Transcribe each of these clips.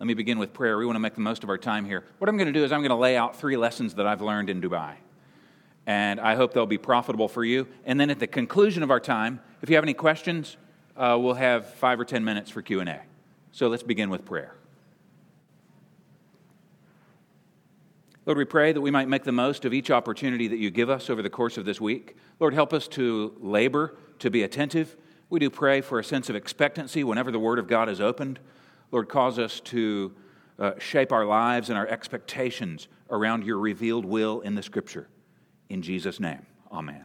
Let me begin with prayer. We want to make the most of our time here. What I'm going to do is I'm going to lay out 3 lessons that I've learned in Dubai. And I hope they'll be profitable for you. And then at the conclusion of our time, if you have any questions, we'll have 5 or 10 minutes for Q&A. So let's begin with prayer. Lord, we pray that we might make the most of each opportunity that you give us over the course of this week. Lord, help us to labor, to be attentive. We do pray for a sense of expectancy whenever the Word of God is opened. Lord, cause us to shape our lives and our expectations around your revealed will in the Scripture. In Jesus' name, amen.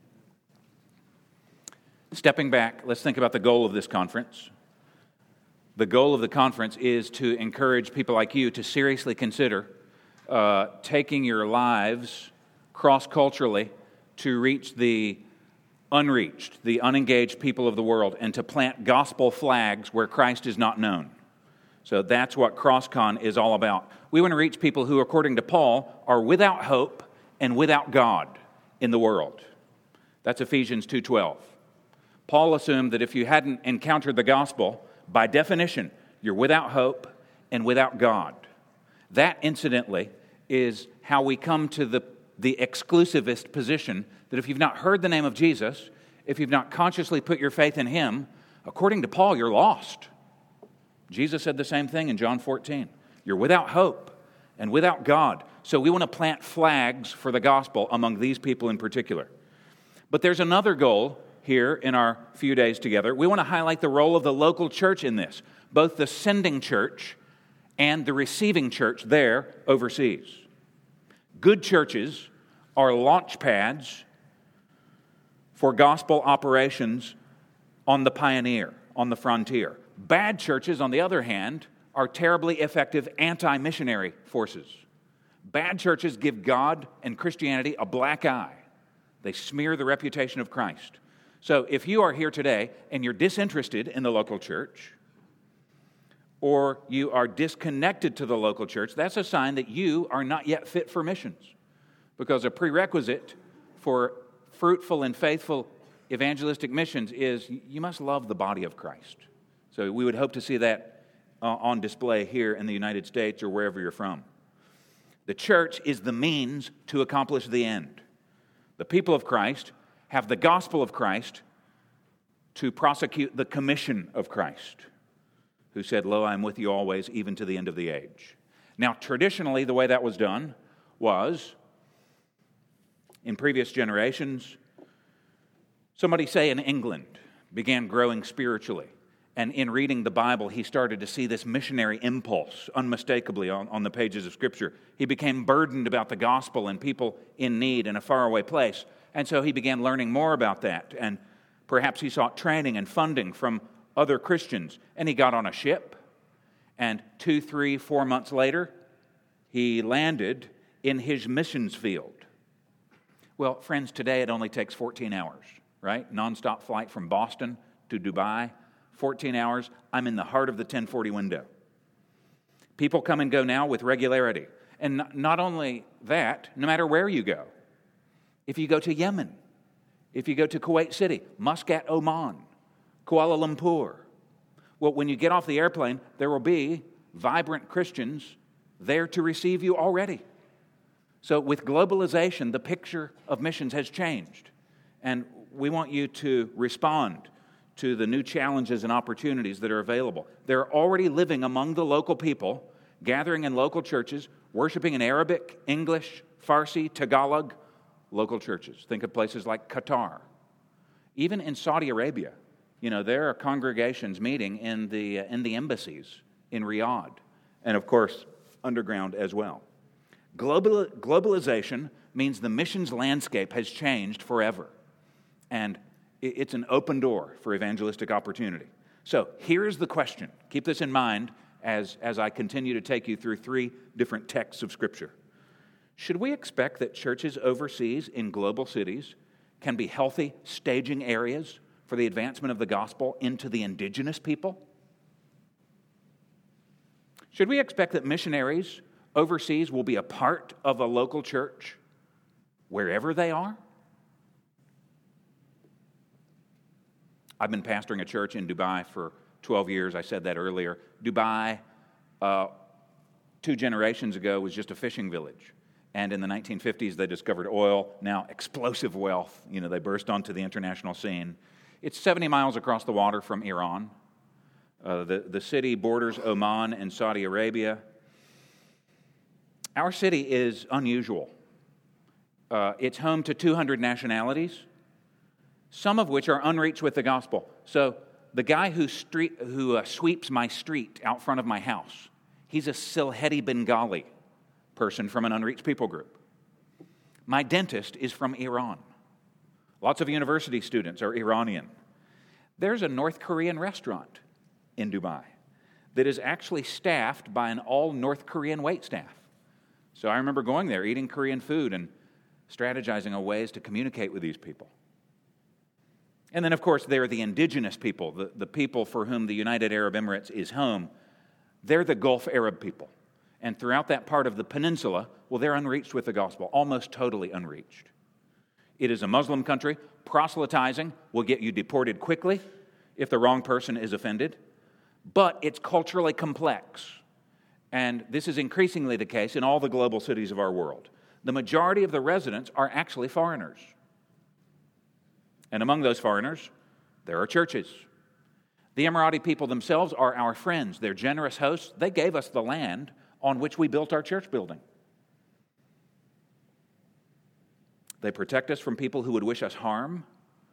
Stepping back, let's think about the goal of this conference. The goal of the conference is to encourage people like you to seriously consider taking your lives cross-culturally to reach the unreached, the unengaged people of the world, and to plant gospel flags where Christ is not known. So that's what CrossCon is all about. We want to reach people who, according to Paul, are without hope and without God in the world. That's Ephesians 2:12. Paul assumed that if you hadn't encountered the gospel, by definition, you're without hope and without God. That, incidentally, is how we come to the exclusivist position that if you've not heard the name of Jesus, if you've not consciously put your faith in Him, according to Paul, you're lost. Jesus said the same thing in John 14. You're without hope and without God. So we want to plant flags for the gospel among these people in particular. But there's another goal here in our few days together. We want to highlight the role of the local church in this, both the sending church and the receiving church there overseas. Good churches are launch pads for gospel operations on the pioneer, on the frontier. Bad churches, on the other hand, are terribly effective anti-missionary forces. Bad churches give God and Christianity a black eye. They smear the reputation of Christ. So if you are here today and you're disinterested in the local church, or you are disconnected to the local church, that's a sign that you are not yet fit for missions. Because a prerequisite for fruitful and faithful evangelistic missions is you must love the body of Christ. So we would hope to see that on display here in the United States or wherever you're from. The church is the means to accomplish the end. The people of Christ have the gospel of Christ to prosecute the commission of Christ, who said, "Lo, I am with you always, even to the end of the age." Now, traditionally, the way that was done was, in previous generations, somebody, say in England, began growing spiritually. And in reading the Bible, he started to see this missionary impulse unmistakably on the pages of Scripture. He became burdened about the gospel and people in need in a faraway place. And so he began learning more about that. And perhaps he sought training and funding from other Christians. And he got on a ship. And 2, 3, 4 months later, he landed in his missions field. Well, friends, today it only takes 14 hours, right? Nonstop flight from Boston to Dubai. 14 hours, I'm in the heart of the 1040 window. People come and go now with regularity. And not only that, no matter where you go, if you go to Yemen, if you go to Kuwait City, Muscat, Oman, Kuala Lumpur, well, when you get off the airplane, there will be vibrant Christians there to receive you already. So with globalization, the picture of missions has changed. And we want you to respond to the new challenges and opportunities that are available. They're already living among the local people, gathering in local churches, worshiping in Arabic, English, Farsi, Tagalog, local churches. Think of places like Qatar. Even in Saudi Arabia, there are congregations meeting in the embassies in Riyadh, and of course, underground as well. Globalization means the missions landscape has changed forever, and it's an open door for evangelistic opportunity. So here's the question. Keep this in mind as I continue to take you through 3 different texts of Scripture. Should we expect that churches overseas in global cities can be healthy staging areas for the advancement of the gospel into the indigenous people? Should we expect that missionaries overseas will be a part of a local church wherever they are? I've been pastoring a church in Dubai for 12 years. I said that earlier. Dubai, 2 generations ago was just a fishing village. And in the 1950s, they discovered oil, now explosive wealth. They burst onto the international scene. It's 70 miles across the water from Iran. The city borders Oman and Saudi Arabia. Our city is unusual. It's home to 200 nationalities, some of which are unreached with the gospel. So the guy who sweeps my street out front of my house, he's a Sylheti Bengali person from an unreached people group. My dentist is from Iran. Lots of university students are Iranian. There's a North Korean restaurant in Dubai that is actually staffed by an all North Korean waitstaff. So I remember going there, eating Korean food and strategizing on ways to communicate with these people. And then, of course, there are the indigenous people, the people for whom the United Arab Emirates is home. They're the Gulf Arab people. And throughout that part of the peninsula, well, they're unreached with the gospel, almost totally unreached. It is a Muslim country. Proselytizing will get you deported quickly if the wrong person is offended. But it's culturally complex. And this is increasingly the case in all the global cities of our world. The majority of the residents are actually foreigners. And among those foreigners, there are churches. The Emirati people themselves are our friends. They're generous hosts. They gave us the land on which we built our church building. They protect us from people who would wish us harm.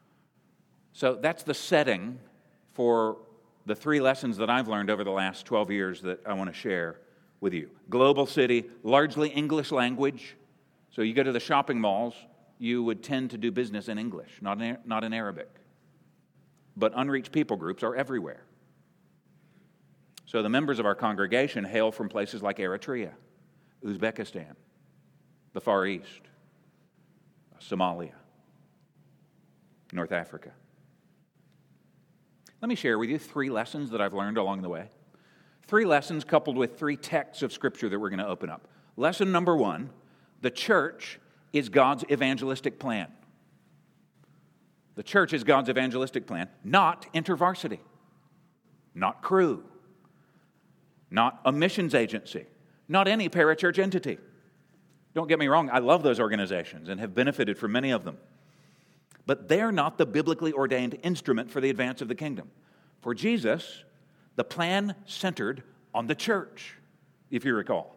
So that's the setting for the 3 lessons that I've learned over the last 12 years that I want to share with you. Global city, largely English language. So you go to the shopping malls, you would tend to do business in English, not in Arabic. But unreached people groups are everywhere. So the members of our congregation hail from places like Eritrea, Uzbekistan, the Far East, Somalia, North Africa. Let me share with you 3 lessons that I've learned along the way. 3 lessons coupled with 3 texts of Scripture that we're going to open up. Lesson number 1, the church is God's evangelistic plan. The church is God's evangelistic plan, not InterVarsity, not Cru, not a missions agency, not any parachurch entity. Don't get me wrong, I love those organizations and have benefited from many of them. But they're not the biblically ordained instrument for the advance of the kingdom. For Jesus, the plan centered on the church, if you recall.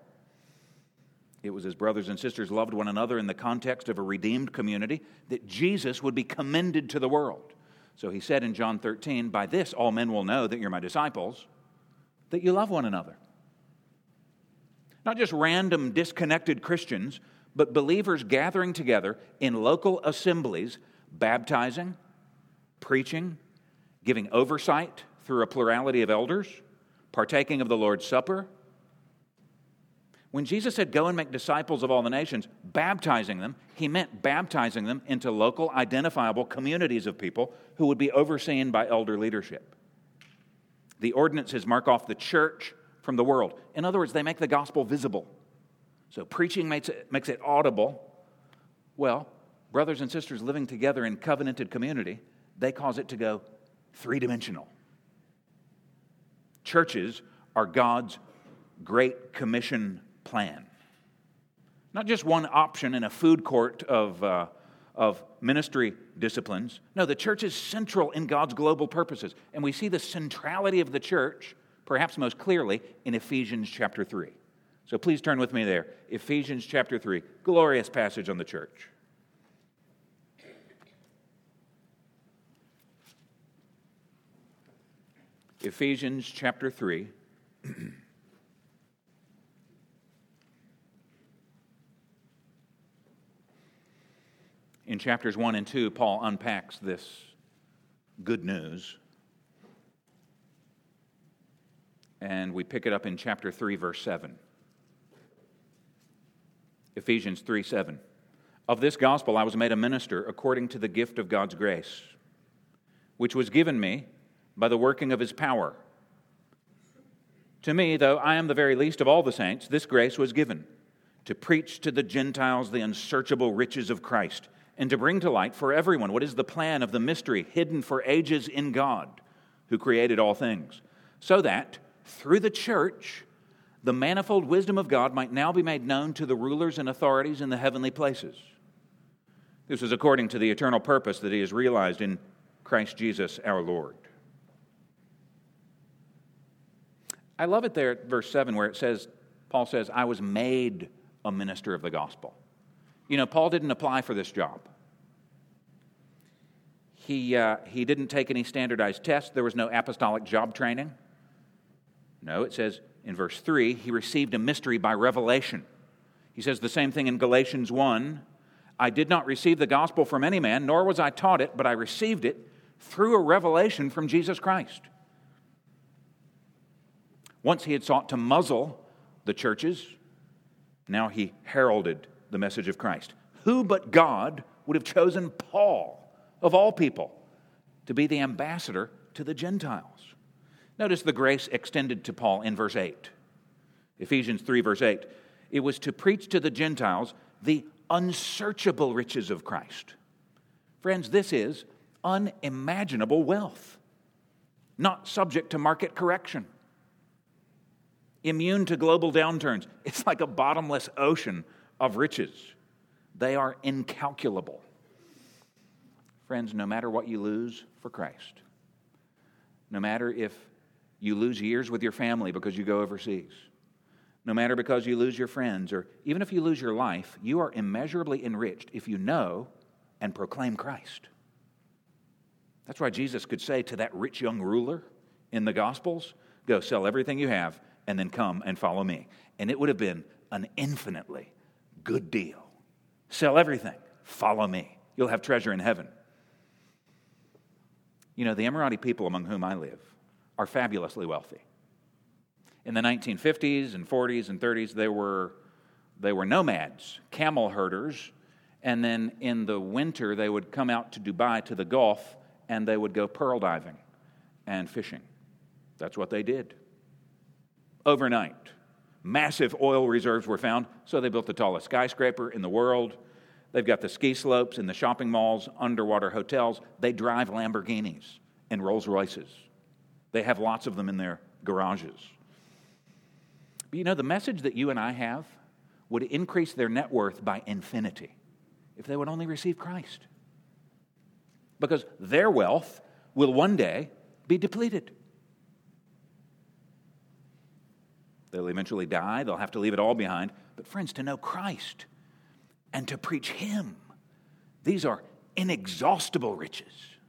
It was as brothers and sisters loved one another in the context of a redeemed community that Jesus would be commended to the world. So he said in John 13, "By this all men will know that you're my disciples, that you love one another." Not just random disconnected Christians, but believers gathering together in local assemblies, baptizing, preaching, giving oversight through a plurality of elders, partaking of the Lord's Supper. When Jesus said, "Go and make disciples of all the nations," baptizing them, he meant baptizing them into local, identifiable communities of people who would be overseen by elder leadership. The ordinances mark off the church from the world. In other words, they make the gospel visible. So preaching makes it audible. Well, brothers and sisters living together in covenanted community, they cause it to go 3-dimensional. Churches are God's Great Commission plan. Not just one option in a food court of ministry disciplines. No, the church is central in God's global purposes. And we see the centrality of the church, perhaps most clearly, in Ephesians chapter 3. So please turn with me there. Ephesians chapter 3, glorious passage on the church. Ephesians chapter 3. In chapters 1 and 2, Paul unpacks this good news. And we pick it up in chapter 3, verse 7. Ephesians 3:7. "Of this gospel I was made a minister according to the gift of God's grace, which was given me by the working of his power. To me, though I am the very least of all the saints, this grace was given, to preach to the Gentiles the unsearchable riches of Christ, and to bring to light for everyone what is the plan of the mystery hidden for ages in God, who created all things, so that through the church the manifold wisdom of God might now be made known to the rulers and authorities in the heavenly places. This is according to the eternal purpose that He has realized in Christ Jesus our Lord. I love it there at verse 7 where Paul says, I was made a minister of the gospel. You know, Paul didn't apply for this job. He didn't take any standardized tests. There was no apostolic job training. No, it says in verse 3, he received a mystery by revelation. He says the same thing in Galatians 1. I did not receive the gospel from any man, nor was I taught it, but I received it through a revelation from Jesus Christ. Once he had sought to muzzle the churches, now he heralded the message of Christ. Who but God would have chosen Paul, of all people, to be the ambassador to the Gentiles? Notice the grace extended to Paul in verse 8. Ephesians 3, verse 8. It was to preach to the Gentiles the unsearchable riches of Christ. Friends, this is unimaginable wealth, not subject to market correction, immune to global downturns. It's like a bottomless ocean of riches. They are incalculable. Friends, no matter what you lose for Christ, no matter if you lose years with your family because you go overseas, no matter because you lose your friends, or even if you lose your life, you are immeasurably enriched if you know and proclaim Christ. That's why Jesus could say to that rich young ruler in the Gospels, go sell everything you have and then come and follow me. And it would have been an infinitely good deal. Sell everything, follow me. You'll have treasure in heaven. You know, the Emirati people among whom I live are fabulously wealthy. In the 1950s and 40s and 30s, they were nomads, camel herders, and then in the winter they would come out to Dubai, to the Gulf, and they would go pearl diving and fishing. That's what they did. Overnight, massive oil reserves were found, so they built the tallest skyscraper in the world. They've got the ski slopes in the shopping malls, underwater hotels. They drive Lamborghinis and Rolls Royces. They have lots of them in their garages. But you know, the message that you and I have would increase their net worth by infinity if they would only receive Christ. Because their wealth will one day be depleted. They'll eventually die. They'll have to leave it all behind. But friends, to know Christ and to preach Him, these are inexhaustible riches.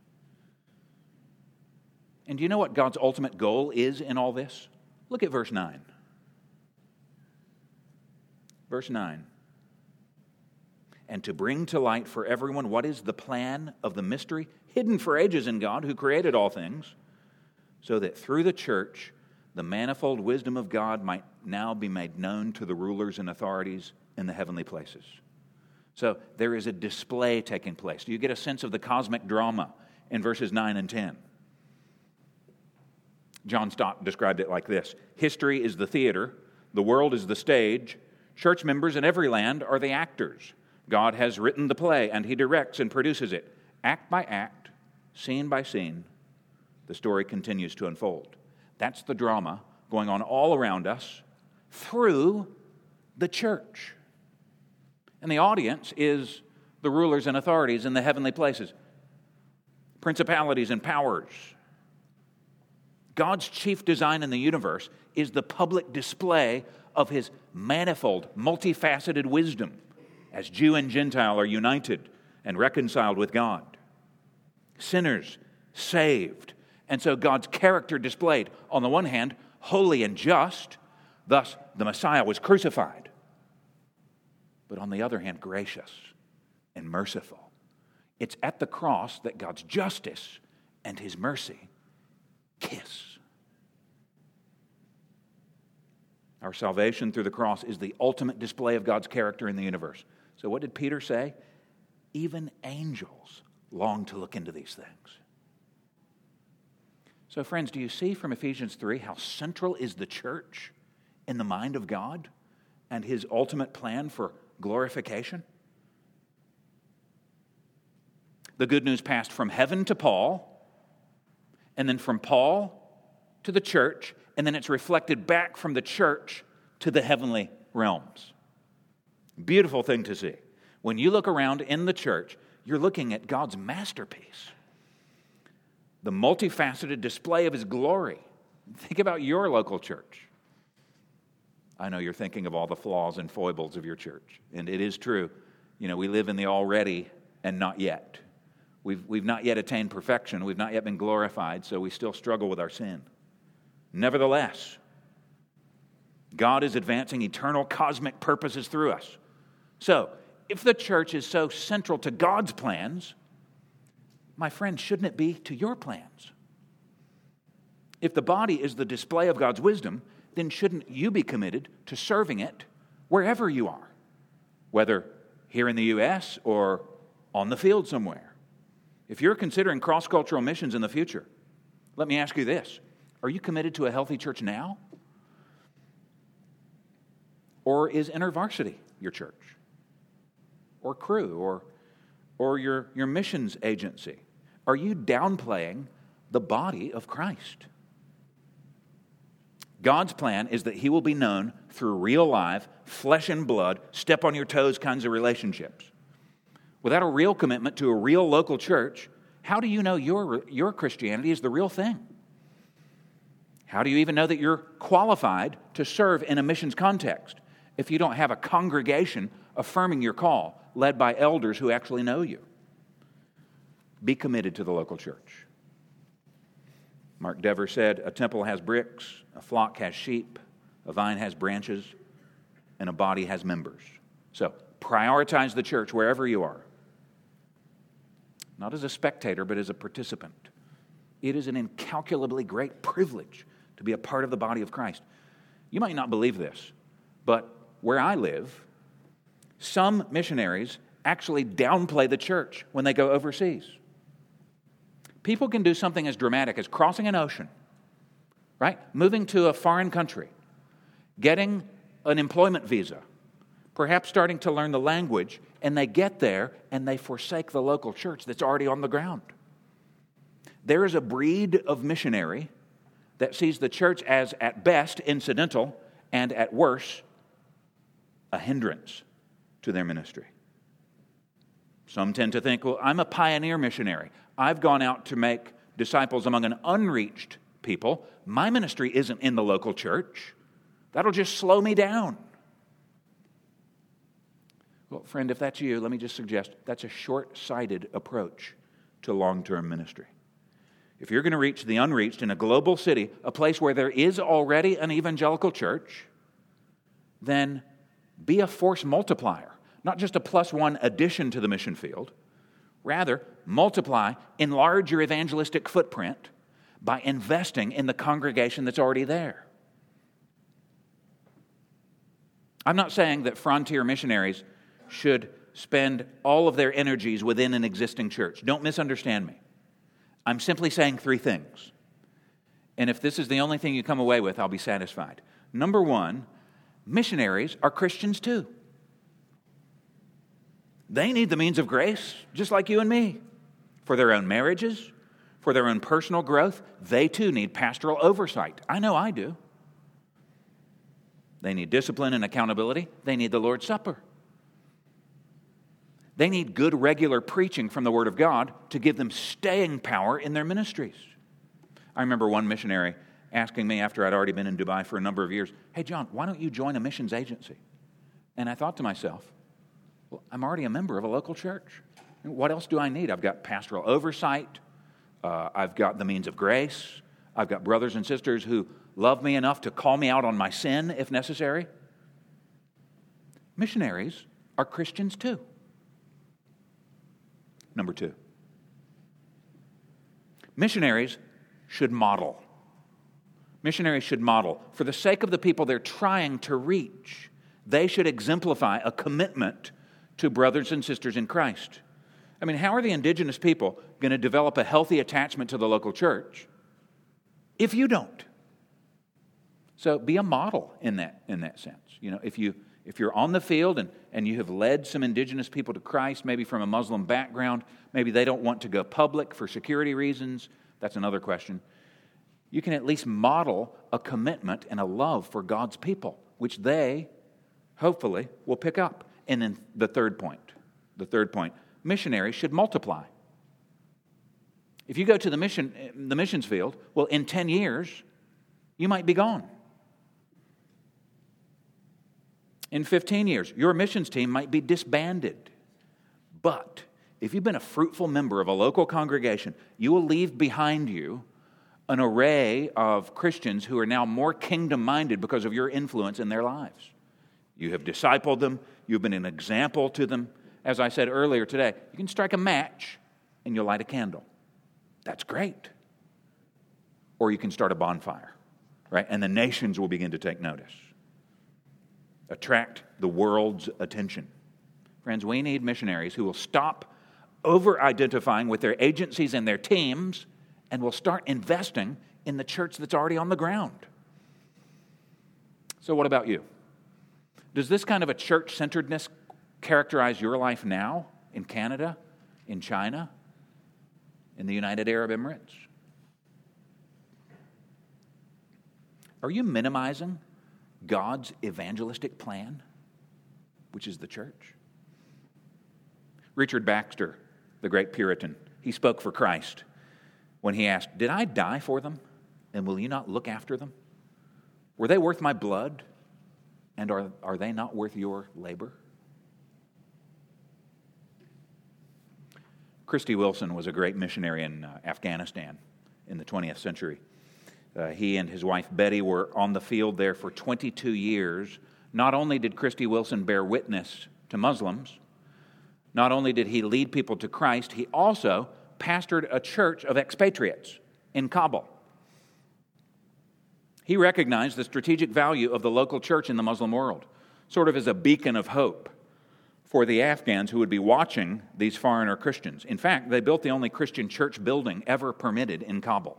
And do you know what God's ultimate goal is in all this? Look at verse 9. Verse 9. And to bring to light for everyone what is the plan of the mystery hidden for ages in God who created all things, so that through the church the manifold wisdom of God might now be made known to the rulers and authorities in the heavenly places. So there is a display taking place. Do you get a sense of the cosmic drama in verses 9 and 10? John Stott described it like this: history is the theater, the world is the stage, church members in every land are the actors. God has written the play, and He directs and produces it. Act by act, scene by scene, the story continues to unfold. That's the drama going on all around us through the church. And the audience is the rulers and authorities in the heavenly places, principalities and powers. God's chief design in the universe is the public display of His manifold, multifaceted wisdom as Jew and Gentile are united and reconciled with God. Sinners saved. And so God's character displayed. On the one hand, holy and just, thus the Messiah was crucified. But on the other hand, gracious and merciful. It's at the cross that God's justice and His mercy kiss. Our salvation through the cross is the ultimate display of God's character in the universe. So what did Peter say? Even angels long to look into these things. So friends, do you see from Ephesians 3 how central is the church in the mind of God and His ultimate plan for glorification? The good news passed from heaven to Paul, and then from Paul to the church, and then it's reflected back from the church to the heavenly realms. Beautiful thing to see. When you look around in the church, you're looking at God's masterpiece. The multifaceted display of His glory. Think about your local church. I know you're thinking of all the flaws and foibles of your church, and it is true. You know, we live in the already and not yet. We've not yet attained perfection. We've not yet been glorified, so we still struggle with our sin. Nevertheless, God is advancing eternal cosmic purposes through us. So, if the church is so central to God's plans, my friend, shouldn't it be to your plans? If the body is the display of God's wisdom, then shouldn't you be committed to serving it wherever you are, whether here in the U.S. or on the field somewhere? If you're considering cross-cultural missions in the future, let me ask you this. Are you committed to a healthy church now? Or is InterVarsity your church? Or Cru? Or your missions agency? Are you downplaying the body of Christ? God's plan is that He will be known through real life, flesh and blood, step on your toes kinds of relationships. Without a real commitment to a real local church, how do you know your Christianity is the real thing? How do you even know that you're qualified to serve in a missions context if you don't have a congregation affirming your call, led by elders who actually know you? Be committed to the local church. Mark Dever said, a temple has bricks, a flock has sheep, a vine has branches, and a body has members. So, prioritize the church wherever you are. Not as a spectator, but as a participant. It is an incalculably great privilege to be a part of the body of Christ. You might not believe this, but where I live, some missionaries actually downplay the church when they go overseas. People can do something as dramatic as crossing an ocean, right? Moving to a foreign country, getting an employment visa, perhaps starting to learn the language, and they get there and they forsake the local church that's already on the ground. There is a breed of missionary that sees the church as, at best, incidental, and at worst, a hindrance to their ministry. Some tend to think, well, I'm a pioneer missionary. I've gone out to make disciples among an unreached people. My ministry isn't in the local church. That'll just slow me down. Well, friend, if that's you, let me just suggest that's a short-sighted approach to long-term ministry. If you're going to reach the unreached in a global city, a place where there is already an evangelical church, then be a force multiplier, not just a +1 addition to the mission field. Rather, multiply, enlarge your evangelistic footprint by investing in the congregation that's already there. I'm not saying that frontier missionaries should spend all of their energies within an existing church. Don't misunderstand me. I'm simply saying 3 things. And if this is the only thing you come away with, I'll be satisfied. Number 1, missionaries are Christians too. They need the means of grace, just like you and me. For their own marriages, for their own personal growth, they too need pastoral oversight. I know I do. They need discipline and accountability. They need the Lord's Supper. They need good, regular preaching from the Word of God to give them staying power in their ministries. I remember one missionary asking me after I'd already been in Dubai for a number of years, hey, John, why don't you join a missions agency? And I thought to myself, well, I'm already a member of a local church. What else do I need? I've got pastoral oversight. I've got the means of grace. I've got brothers and sisters who love me enough to call me out on my sin if necessary. Missionaries are Christians too. Number 2, missionaries should model. Missionaries should model. For the sake of the people they're trying to reach, they should exemplify a commitment to brothers and sisters in Christ. I mean, how are the indigenous people going to develop a healthy attachment to the local church if you don't? So be a model in that sense. You know, if you're on the field and you have led some indigenous people to Christ, maybe from a Muslim background, maybe they don't want to go public for security reasons, that's another question. You can at least model a commitment and a love for God's people which they hopefully will pick up. And then the third point, missionaries should multiply. If you go to the missions field, well, in 10 years, you might be gone. In 15 years, your missions team might be disbanded. But if you've been a fruitful member of a local congregation, you will leave behind you an array of Christians who are now more kingdom-minded because of your influence in their lives. You have discipled them. You've been an example to them. As I said earlier today, you can strike a match and you'll light a candle. That's great. Or you can start a bonfire, right? And the nations will begin to take notice. Attract the world's attention. Friends, we need missionaries who will stop over-identifying with their agencies and their teams and will start investing in the church that's already on the ground. So what about you? Does this kind of a church-centeredness characterize your life now in Canada, in China, in the United Arab Emirates? Are you minimizing God's evangelistic plan, which is the church? Richard Baxter, the great Puritan, he spoke for Christ when he asked, "Did I die for them, and will you not look after them? Were they worth my blood, and are they not worth your labor?" Christy Wilson was a great missionary in Afghanistan in the 20th century. He and his wife Betty were on the field there for 22 years. Not only did Christy Wilson bear witness to Muslims, not only did he lead people to Christ, he also pastored a church of expatriates in Kabul. He recognized the strategic value of the local church in the Muslim world, sort of as a beacon of hope for the Afghans who would be watching these foreigner Christians. In fact, they built the only Christian church building ever permitted in Kabul.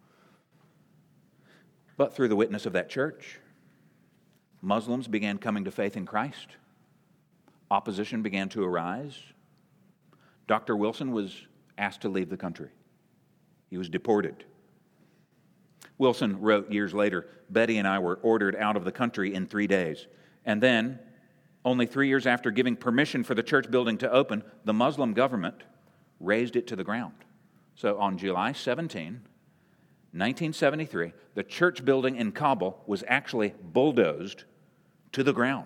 But through the witness of that church, Muslims began coming to faith in Christ. Opposition began to arise. Dr. Wilson was asked to leave the country. He was deported. Wilson wrote years later, "Betty and I were ordered out of the country in 3 days. And then, only 3 years after giving permission for the church building to open, the Muslim government razed it to the ground." So on July 17, 1973, the church building in Kabul was actually bulldozed to the ground.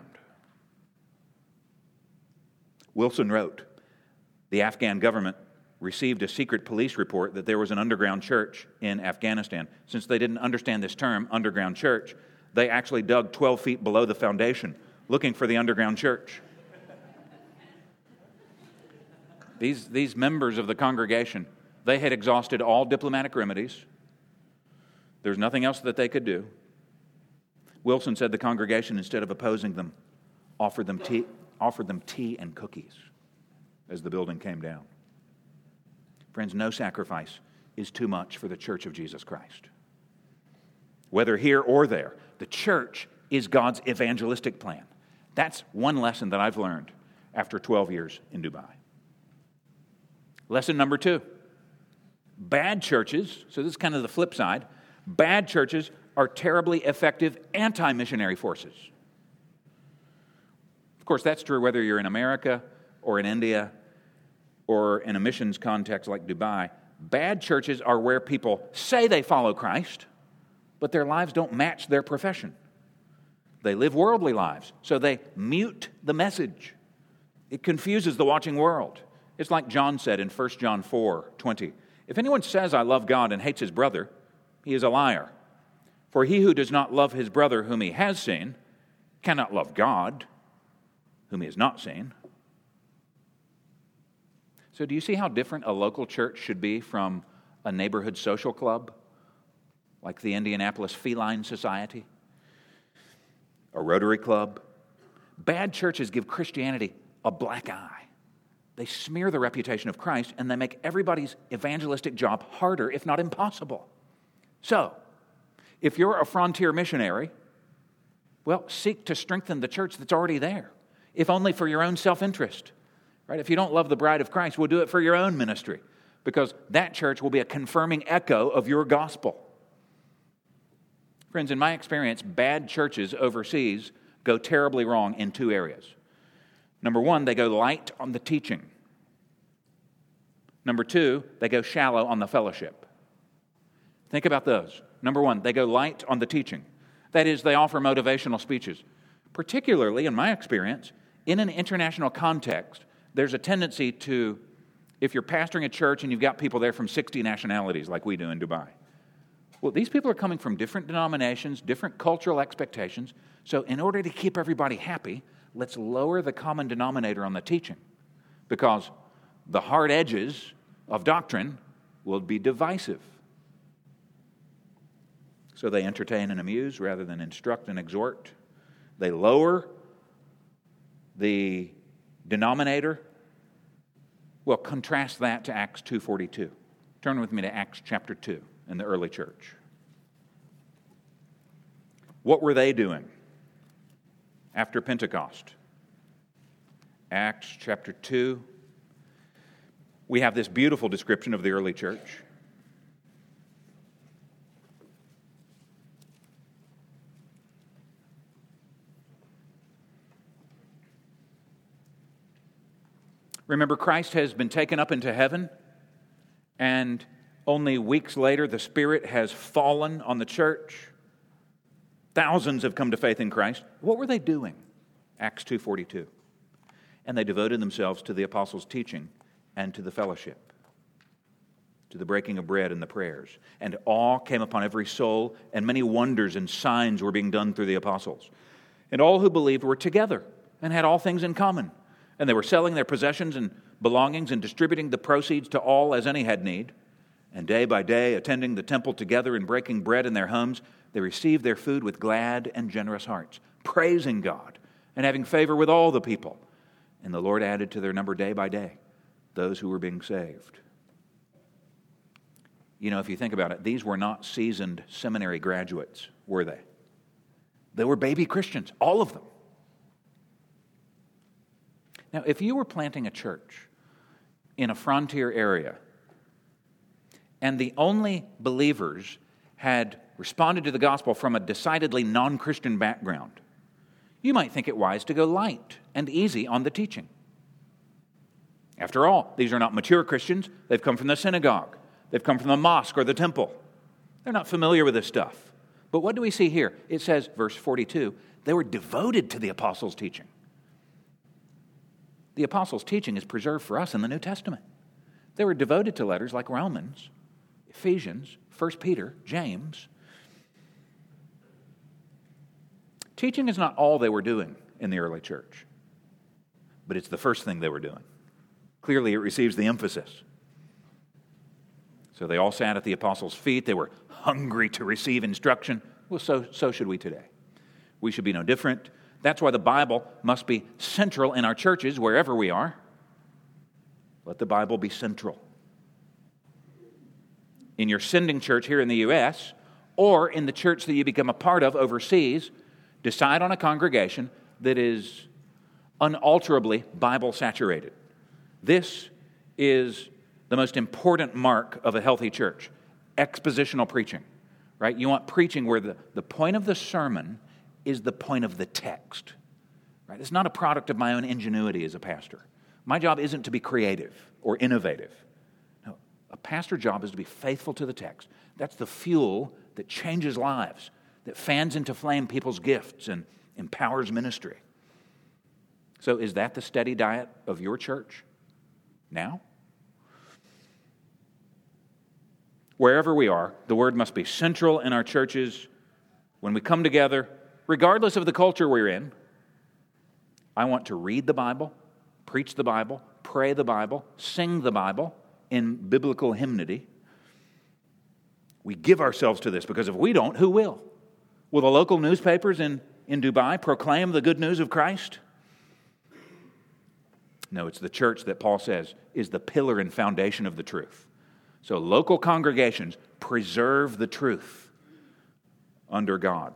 Wilson wrote, "The Afghan government received a secret police report that there was an underground church in Afghanistan. Since they didn't understand this term, underground church, they actually dug 12 feet below the foundation, looking for the underground church." These members of the congregation, they had exhausted all diplomatic remedies. There's nothing else that they could do. Wilson said the congregation, instead of opposing them, offered them tea and cookies as the building came down. Friends, no sacrifice is too much for the Church of Jesus Christ. Whether here or there, the church is God's evangelistic plan. That's one lesson that I've learned after 12 years in Dubai. Lesson number 2. Bad churches, so this is kind of the flip side, bad churches are terribly effective anti-missionary forces. Of course, that's true whether you're in America or in India or in a missions context like Dubai. Bad churches are where people say they follow Christ, but their lives don't match their profession. They live worldly lives, so they mute the message. It confuses the watching world. It's like John said in 1 John 4:20. "If anyone says, 'I love God,' and hates his brother, he is a liar. For he who does not love his brother whom he has seen cannot love God, whom he has not seen." So do you see how different a local church should be from a neighborhood social club, like the Indianapolis Feline Society, a Rotary Club? Bad churches give Christianity a black eye. They smear the reputation of Christ, and they make everybody's evangelistic job harder, if not impossible. So, if you're a frontier missionary, well, seek to strengthen the church that's already there, if only for your own self-interest. Right? If you don't love the bride of Christ, we'll do it for your own ministry, because that church will be a confirming echo of your gospel. Friends, in my experience, bad churches overseas go terribly wrong in 2 areas. Number 1, they go light on the teaching. Number 2, they go shallow on the fellowship. Think about those. Number 1, they go light on the teaching. That is, they offer motivational speeches. Particularly, in my experience, in an international context, there's a tendency to, if you're pastoring a church and you've got people there from 60 nationalities like we do in Dubai, well, these people are coming from different denominations, different cultural expectations. So in order to keep everybody happy, let's lower the common denominator on the teaching, because the hard edges of doctrine will be divisive. So they entertain and amuse rather than instruct and exhort. They lower the denominator. Well, contrast that to Acts 2:42. Turn with me to Acts chapter 2 in the early church. What were they doing after Pentecost? Acts chapter 2. We have this beautiful description of the early church. Remember, Christ has been taken up into heaven, and only weeks later the Spirit has fallen on the church. Thousands have come to faith in Christ. What were they doing? Acts 2:42. And they devoted themselves to the apostles' teaching and to the fellowship, to the breaking of bread and the prayers. And awe came upon every soul, and many wonders and signs were being done through the apostles. And all who believed were together and had all things in common. And they were selling their possessions and belongings and distributing the proceeds to all as any had need. And day by day, attending the temple together and breaking bread in their homes, they received their food with glad and generous hearts, praising God and having favor with all the people. And the Lord added to their number day by day those who were being saved. You know, if you think about it, these were not seasoned seminary graduates, were they? They were baby Christians, all of them. Now, if you were planting a church in a frontier area and the only believers had responded to the gospel from a decidedly non-Christian background, you might think it wise to go light and easy on the teaching. After all, these are not mature Christians. They've come from the synagogue. They've come from the mosque or the temple. They're not familiar with this stuff. But what do we see here? It says, verse 42, they were devoted to the apostles' teaching. The apostles' teaching is preserved for us in the New Testament. They were devoted to letters like Romans, Ephesians, 1 Peter, James. Teaching is not all they were doing in the early church, but it's the first thing they were doing. Clearly, it receives the emphasis. So they all sat at the apostles' feet. They were hungry to receive instruction. Well, so should we today. We should be no different. That's why the Bible must be central in our churches, wherever we are. Let the Bible be central. In your sending church here in the U.S., or in the church that you become a part of overseas, decide on a congregation that is unalterably Bible-saturated. This is the most important mark of a healthy church, expositional preaching, right? You want preaching where the point of the sermon is the point of the text, right? It's not a product of my own ingenuity as a pastor. My job isn't to be creative or innovative. No, a pastor's job is to be faithful to the text. That's the fuel that changes lives, that fans into flame people's gifts and empowers ministry. So is that the steady diet of your church now? Wherever we are, the Word must be central in our churches. When we come together, regardless of the culture we're in, I want to read the Bible, preach the Bible, pray the Bible, sing the Bible in biblical hymnody. We give ourselves to this because if we don't, who will? Will the local newspapers in Dubai proclaim the good news of Christ? No, it's the church that Paul says is the pillar and foundation of the truth. So local congregations preserve the truth under God.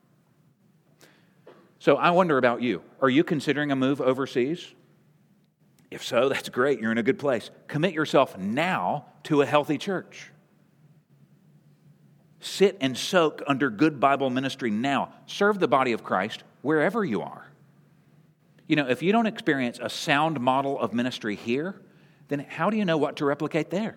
So I wonder about you. Are you considering a move overseas? If so, that's great. You're in a good place. Commit yourself now to a healthy church. Sit and soak under good Bible ministry now. Serve the body of Christ wherever you are. You know, if you don't experience a sound model of ministry here, then how do you know what to replicate there?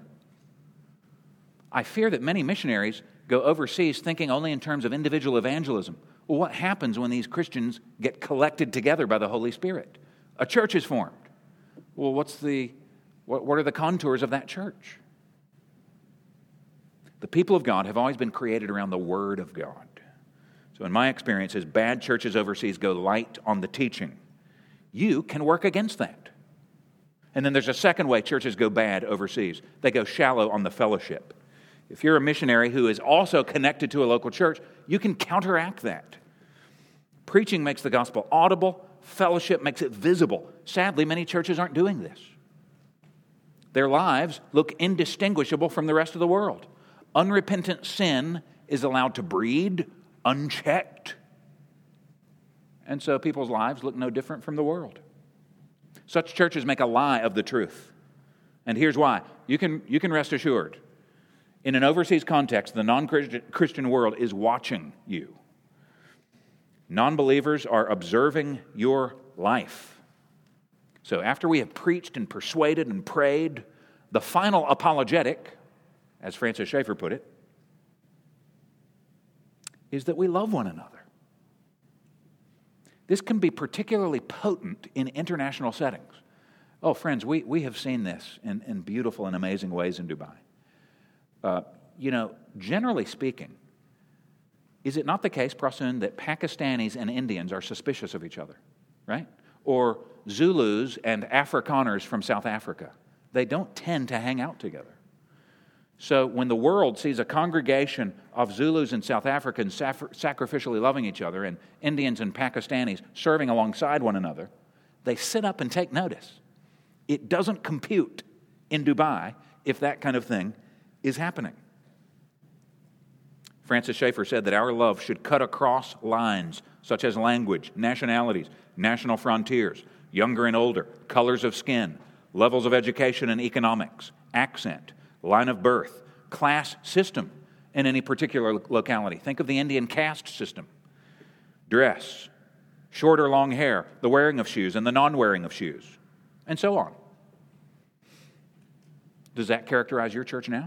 I fear that many missionaries go overseas thinking only in terms of individual evangelism. Well, what happens when these Christians get collected together by the Holy Spirit? A church is formed. Well, what are the contours of that church? The people of God have always been created around the Word of God. So in my experiences, bad churches overseas go light on the teaching. You can work against that. And then there's a second way churches go bad overseas. They go shallow on the fellowship. If you're a missionary who is also connected to a local church, you can counteract that. Preaching makes the gospel audible. Fellowship makes it visible. Sadly, many churches aren't doing this. Their lives look indistinguishable from the rest of the world. Unrepentant sin is allowed to breed unchecked. And so people's lives look no different from the world. Such churches make a lie of the truth. And here's why. You can rest assured. In an overseas context, the non-Christian world is watching you. Non-believers are observing your life. So after we have preached and persuaded and prayed, the final apologetic, as Francis Schaeffer put it, is that we love one another. This can be particularly potent in international settings. Oh, friends, we have seen this in beautiful and amazing ways in Dubai. Generally speaking, is it not the case, Prasoon, that Pakistanis and Indians are suspicious of each other, right? Or Zulus and Afrikaners from South Africa. They don't tend to hang out together. So when the world sees a congregation of Zulus and South Africans sacrificially loving each other and Indians and Pakistanis serving alongside one another, they sit up and take notice. It doesn't compute in Dubai if that kind of thing is happening. Francis Schaeffer said that our love should cut across lines such as language, nationalities, national frontiers, younger and older, colors of skin, levels of education and economics, accent, line of birth, class system in any particular locality. Think of the Indian caste system. Dress, short or long hair, the wearing of shoes and the non-wearing of shoes, and so on. Does that characterize your church now?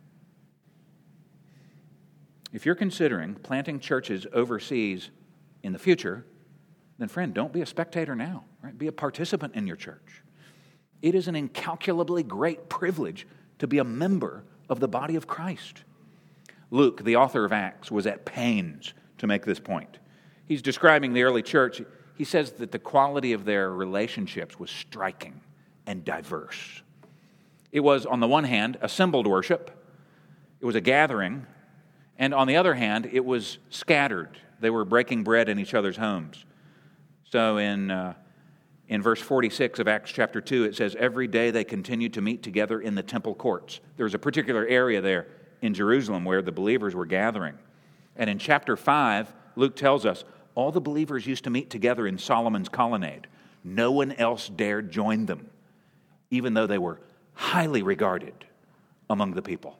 If you're considering planting churches overseas in the future, then friend, don't be a spectator now, right? Be a participant in your church. It is an incalculably great privilege to be a member of the body of Christ. Luke, the author of Acts, was at pains to make this point. He's describing the early church. He says that the quality of their relationships was striking and diverse. It was, on the one hand, assembled worship. It was a gathering. And on the other hand, it was scattered. They were breaking bread in each other's homes. So in verse 46 of Acts chapter 2, it says, every day they continued to meet together in the temple courts. There was a particular area there in Jerusalem where the believers were gathering. And in chapter 5, Luke tells us, all the believers used to meet together in Solomon's colonnade. No one else dared join them, even though they were highly regarded among the people.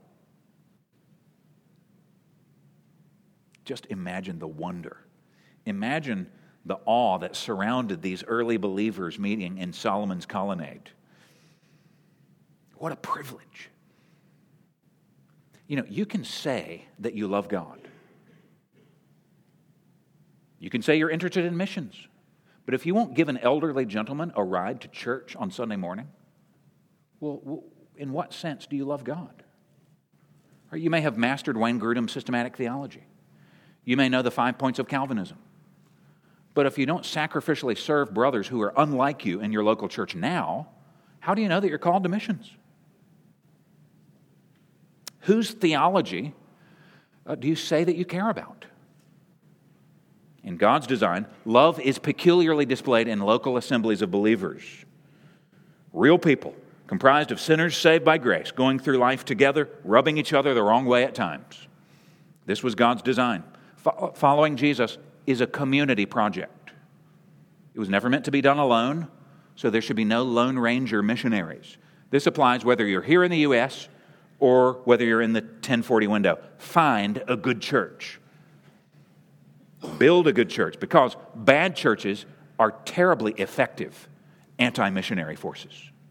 Just imagine the wonder. Imagine the awe that surrounded these early believers meeting in Solomon's colonnade. What a privilege. You know, you can say that you love God. You can say you're interested in missions. But if you won't give an elderly gentleman a ride to church on Sunday morning, well, in what sense do you love God? Or you may have mastered Wayne Grudem's systematic theology. You may know the 5 points of Calvinism. But if you don't sacrificially serve brothers who are unlike you in your local church now, how do you know that you're called to missions? Whose theology do you say that you care about? In God's design, love is peculiarly displayed in local assemblies of believers. Real people, comprised of sinners saved by grace, going through life together, rubbing each other the wrong way at times. This was God's design. Following Jesus is a community project. It was never meant to be done alone, so there should be no Lone Ranger missionaries. This applies whether you're here in the U.S. or whether you're in the 1040 window, find a good church. Build a good church, because bad churches are terribly effective anti-missionary forces.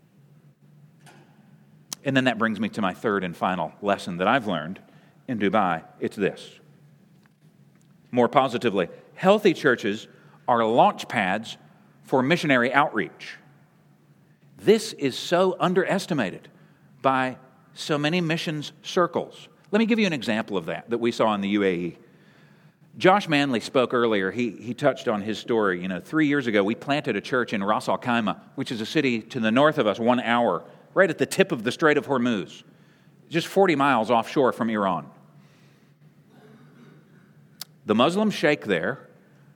And then that brings me to my third and final lesson that I've learned in Dubai. It's this. More positively, healthy churches are launch pads for missionary outreach. This is so underestimated by so many missions circles. Let me give you an example of that we saw in the UAE. Josh Manley spoke earlier. He touched on his story. 3 years ago, we planted a church in Ras Al Khaimah, which is a city to the north of us, 1 hour, right at the tip of the Strait of Hormuz, just 40 miles offshore from Iran. The Muslim sheikh there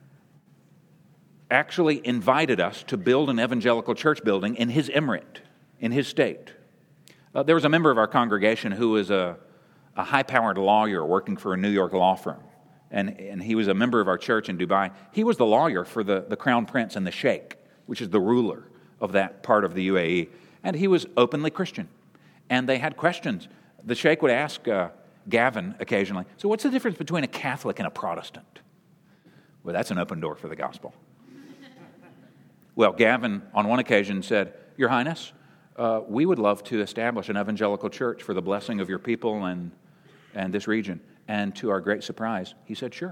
actually invited us to build an evangelical church building in his emirate, in his state. There was a member of our congregation who was a high-powered lawyer working for a New York law firm. And he was a member of our church in Dubai. He was the lawyer for the crown prince and the sheikh, which is the ruler of that part of the UAE. And he was openly Christian. And they had questions. The sheikh would ask Gavin occasionally, so what's the difference between a Catholic and a Protestant? Well, that's an open door for the gospel. Well, Gavin, on one occasion, said, Your Highness, we would love to establish an evangelical church for the blessing of your people and this region. And to our great surprise, he said, sure.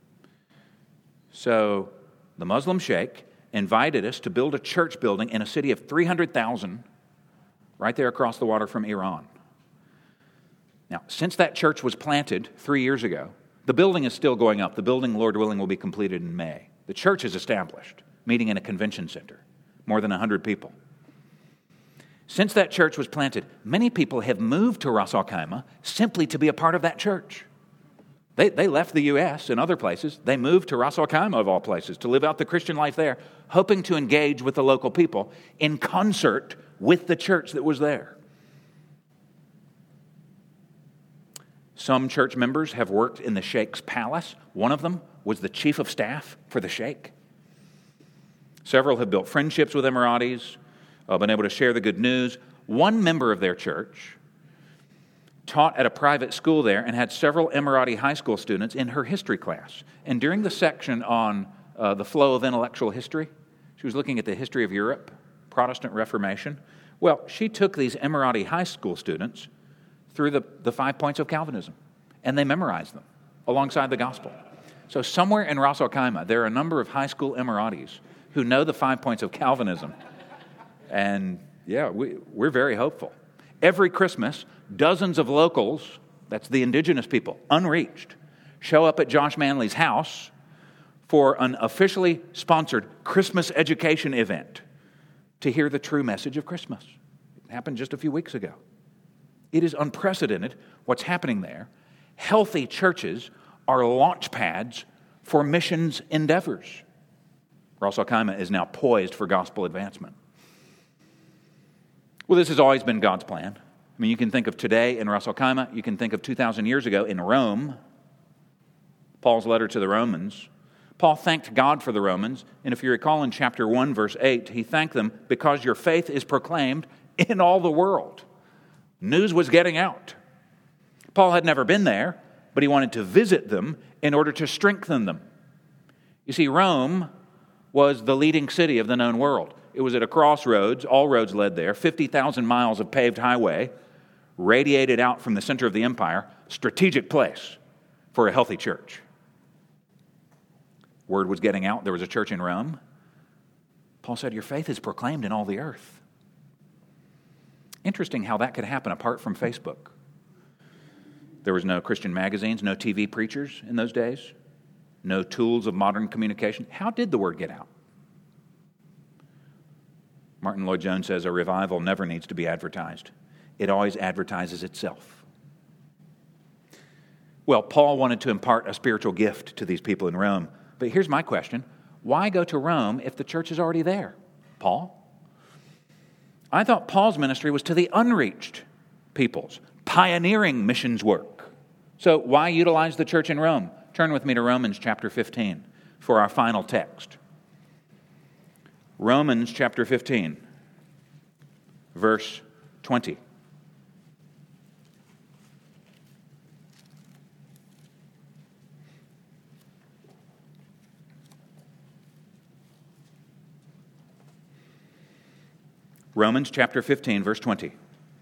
So the Muslim sheikh invited us to build a church building in a city of 300,000 right there across the water from Iran. Now, since that church was planted 3 years ago, the building is still going up. The building, Lord willing, will be completed in May. The church is established, meeting in a convention center, more than 100 people. Since that church was planted, many people have moved to Ras Al Khaimah simply to be a part of that church. They left the U.S. and other places. They moved to Ras Al Khaimah, of all places, to live out the Christian life there, hoping to engage with the local people in concert with the church that was there. Some church members have worked in the sheikh's palace. One of them was the chief of staff for the sheikh. Several have built friendships with Emiratis, been able to share the good news. One member of their church taught at a private school there and had several Emirati high school students in her history class. And during the section on the flow of intellectual history, she was looking at the history of Europe, Protestant Reformation. Well, she took these Emirati high school students through the 5 points of Calvinism, and they memorized them alongside the gospel. So somewhere in Ras Al Khaimah, there are a number of high school Emiratis who know the 5 points of Calvinism. And yeah, we're very hopeful. Every Christmas, dozens of locals, that's the indigenous people, unreached, show up at Josh Manley's house for an officially sponsored Christmas education event to hear the true message of Christmas. It happened just a few weeks ago. It is unprecedented what's happening there. Healthy churches are launch pads for missions endeavors. Ras Al Khaimah is now poised for gospel advancement. Well, this has always been God's plan. I mean, you can think of today in Ras Al Khaimah, you can think of 2,000 years ago in Rome, Paul's letter to the Romans. Paul thanked God for the Romans, and if you recall in chapter 1, verse 8, he thanked them because your faith is proclaimed in all the world. News was getting out. Paul had never been there, but he wanted to visit them in order to strengthen them. You see, Rome was the leading city of the known world. It was at a crossroads, all roads led there, 50,000 miles of paved highway, radiated out from the center of the empire, strategic place for a healthy church. Word was getting out, there was a church in Rome. Paul said, your faith is proclaimed in all the earth. Interesting how that could happen apart from Facebook. There was no Christian magazines, no TV preachers in those days, no tools of modern communication. How did the word get out? Martin Lloyd-Jones says a revival never needs to be advertised. It always advertises itself. Well, Paul wanted to impart a spiritual gift to these people in Rome. But here's my question. Why go to Rome if the church is already there, Paul? I thought Paul's ministry was to the unreached peoples, pioneering missions work. So why utilize the church in Rome? Turn with me to Romans chapter 15 for our final text. Romans chapter 15, verse 20. Romans chapter 15, verse 20.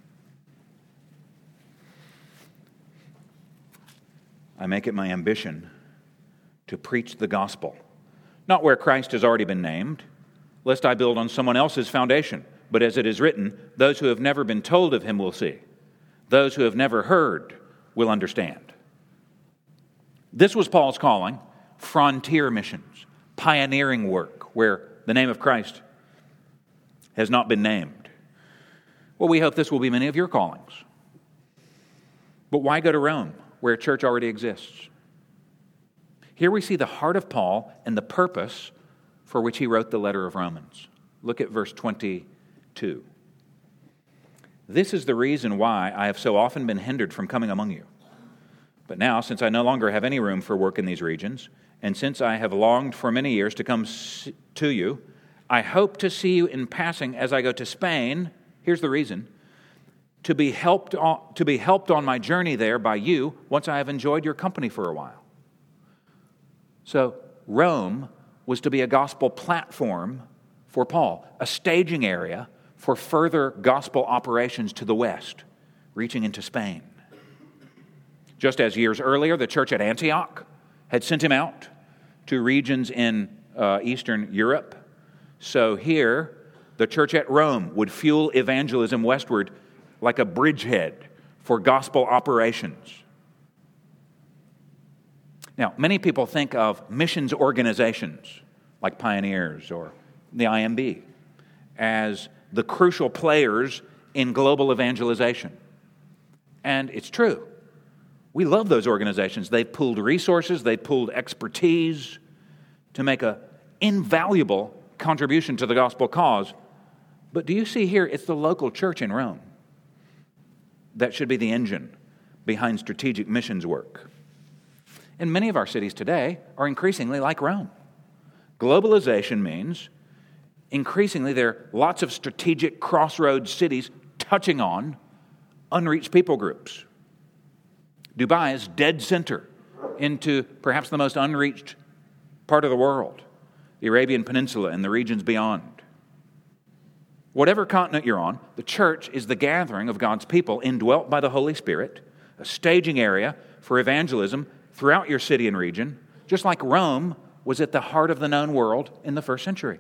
I make it my ambition to preach the gospel, not where Christ has already been named, lest I build on someone else's foundation. But as it is written, those who have never been told of him will see. Those who have never heard will understand. This was Paul's calling, frontier missions, pioneering work, where the name of Christ has not been named. Well, we hope this will be many of your callings. But why go to Rome, where a church already exists? Here we see the heart of Paul and the purpose for which he wrote the letter of Romans. Look at verse 22. This is the reason why I have so often been hindered from coming among you. But now, since I no longer have any room for work in these regions, and since I have longed for many years to come to you, I hope to see you in passing as I go to Spain. Here's the reason: to be helped on my journey there by you once I have enjoyed your company for a while. So Rome was to be a gospel platform for Paul, a staging area for further gospel operations to the west, reaching into Spain. Just as years earlier, the church at Antioch had sent him out to regions in Eastern Europe, so here the church at Rome would fuel evangelism westward like a bridgehead for gospel operations. Now, many people think of missions organizations like Pioneers or the IMB as the crucial players in global evangelization. And it's true. We love those organizations. They've pooled resources, they've pooled expertise to make an invaluable contribution to the gospel cause. But do you see here, it's the local church in Rome that should be the engine behind strategic missions work. And many of our cities today are increasingly like Rome. Globalization means increasingly there are lots of strategic crossroads cities touching on unreached people groups. Dubai is dead center into perhaps the most unreached part of the world, the Arabian Peninsula and the regions beyond. Whatever continent you're on, the church is the gathering of God's people indwelt by the Holy Spirit, a staging area for evangelism throughout your city and region, just like Rome was at the heart of the known world in the first century.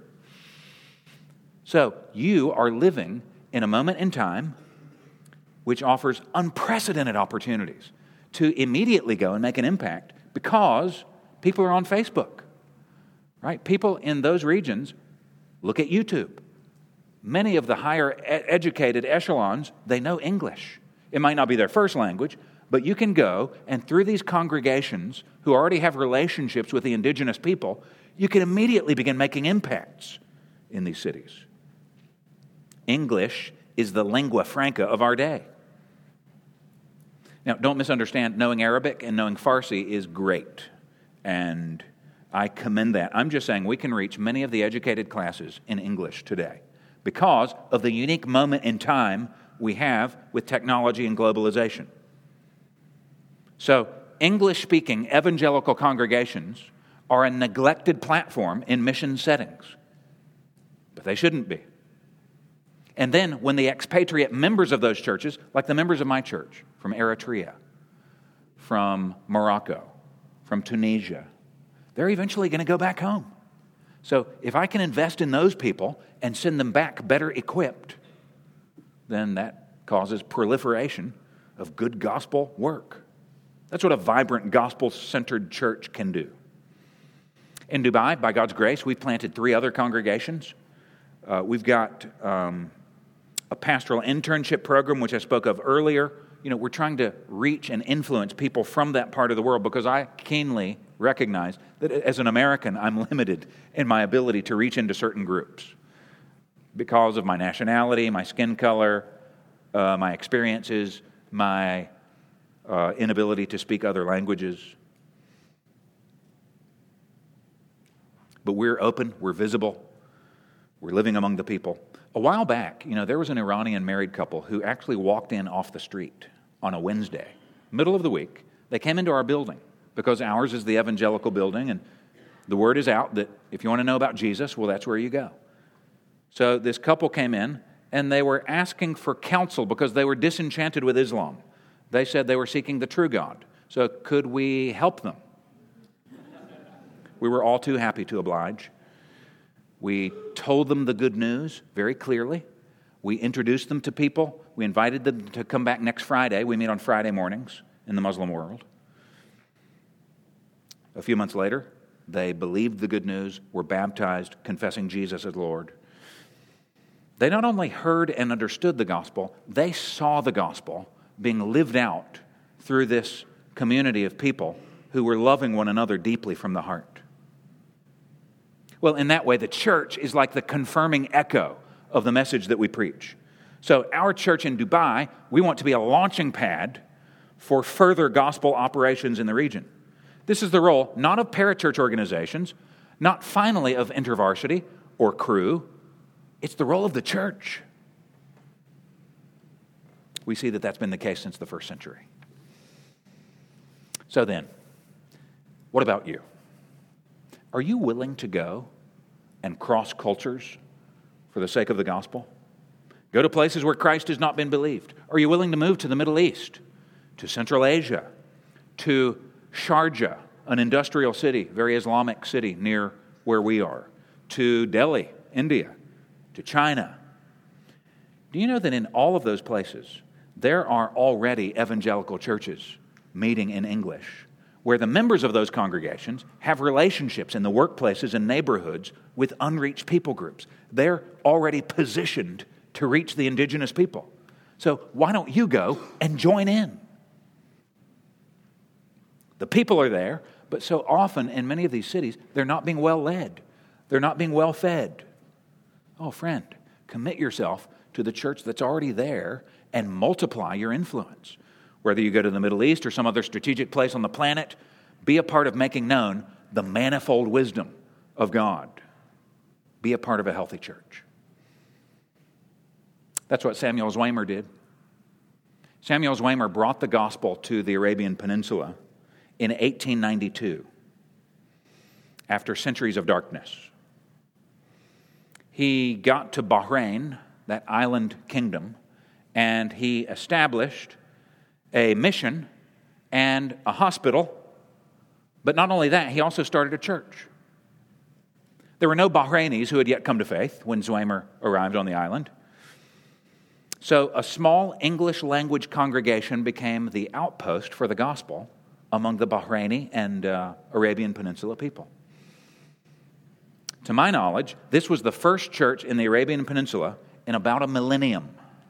So you are living in a moment in time which offers unprecedented opportunities to immediately go and make an impact because people are on Facebook, right? People in those regions look at YouTube. Many of the higher educated echelons, they know English. It might not be their first language, but you can go and through these congregations who already have relationships with the indigenous people, you can immediately begin making impacts in these cities. English is the lingua franca of our day. Now, don't misunderstand, knowing Arabic and knowing Farsi is great, and I commend that. I'm just saying we can reach many of the educated classes in English today because of the unique moment in time we have with technology and globalization. So, English-speaking evangelical congregations are a neglected platform in mission settings, but they shouldn't be. And then when the expatriate members of those churches, like the members of my church from Eritrea, from Morocco, from Tunisia, they're eventually going to go back home. So if I can invest in those people and send them back better equipped, then that causes proliferation of good gospel work. That's what a vibrant gospel-centered church can do. In Dubai, by God's grace, we've planted 3 other congregations. We've got a pastoral internship program, which I spoke of earlier. We're trying to reach and influence people from that part of the world because I keenly recognize that as an American, I'm limited in my ability to reach into certain groups because of my nationality, my skin color, my experiences, my inability to speak other languages. But we're open, we're visible, we're living among the people. A while back, there was an Iranian married couple who actually walked in off the street on a Wednesday, middle of the week. They came into our building because ours is the evangelical building, and the word is out that if you want to know about Jesus, well, that's where you go. So this couple came in, and they were asking for counsel because they were disenchanted with Islam. They said they were seeking the true God. So could we help them? We were all too happy to oblige. We told them the good news very clearly. We introduced them to people. We invited them to come back next Friday. We meet on Friday mornings in the Muslim world. A few months later, they believed the good news, were baptized, confessing Jesus as Lord. They not only heard and understood the gospel, they saw the gospel being lived out through this community of people who were loving one another deeply from the heart. Well, in that way, the church is like the confirming echo of the message that we preach. So our church in Dubai, we want to be a launching pad for further gospel operations in the region. This is the role not of parachurch organizations, not finally of InterVarsity or Cru. It's the role of the church. We see that that's been the case since the first century. So then, what about you? Are you willing to go and cross cultures for the sake of the gospel? Go to places where Christ has not been believed. Are you willing to move to the Middle East, to Central Asia, to Sharjah, an industrial city, very Islamic city near where we are, to Delhi, India, to China? Do you know that in all of those places, there are already evangelical churches meeting in English, where the members of those congregations have relationships in the workplaces and neighborhoods with unreached people groups? They're already positioned to reach the indigenous people. So why don't you go and join in? The people are there, but so often in many of these cities, they're not being well led. They're not being well fed. Oh, friend, commit yourself to the church that's already there and multiply your influence. Whether you go to the Middle East or some other strategic place on the planet, be a part of making known the manifold wisdom of God. Be a part of a healthy church. That's what Samuel Zwemer did. Samuel Zwemer brought the gospel to the Arabian Peninsula in 1892, after centuries of darkness. He got to Bahrain, that island kingdom, and he established a mission and a hospital. But not only that, he also started a church. There were no Bahrainis who had yet come to faith when Zwemer arrived on the island. So a small English language congregation became the outpost for the gospel among the Bahraini and Arabian Peninsula people. To my knowledge, this was the first church in the Arabian Peninsula in about a millennium.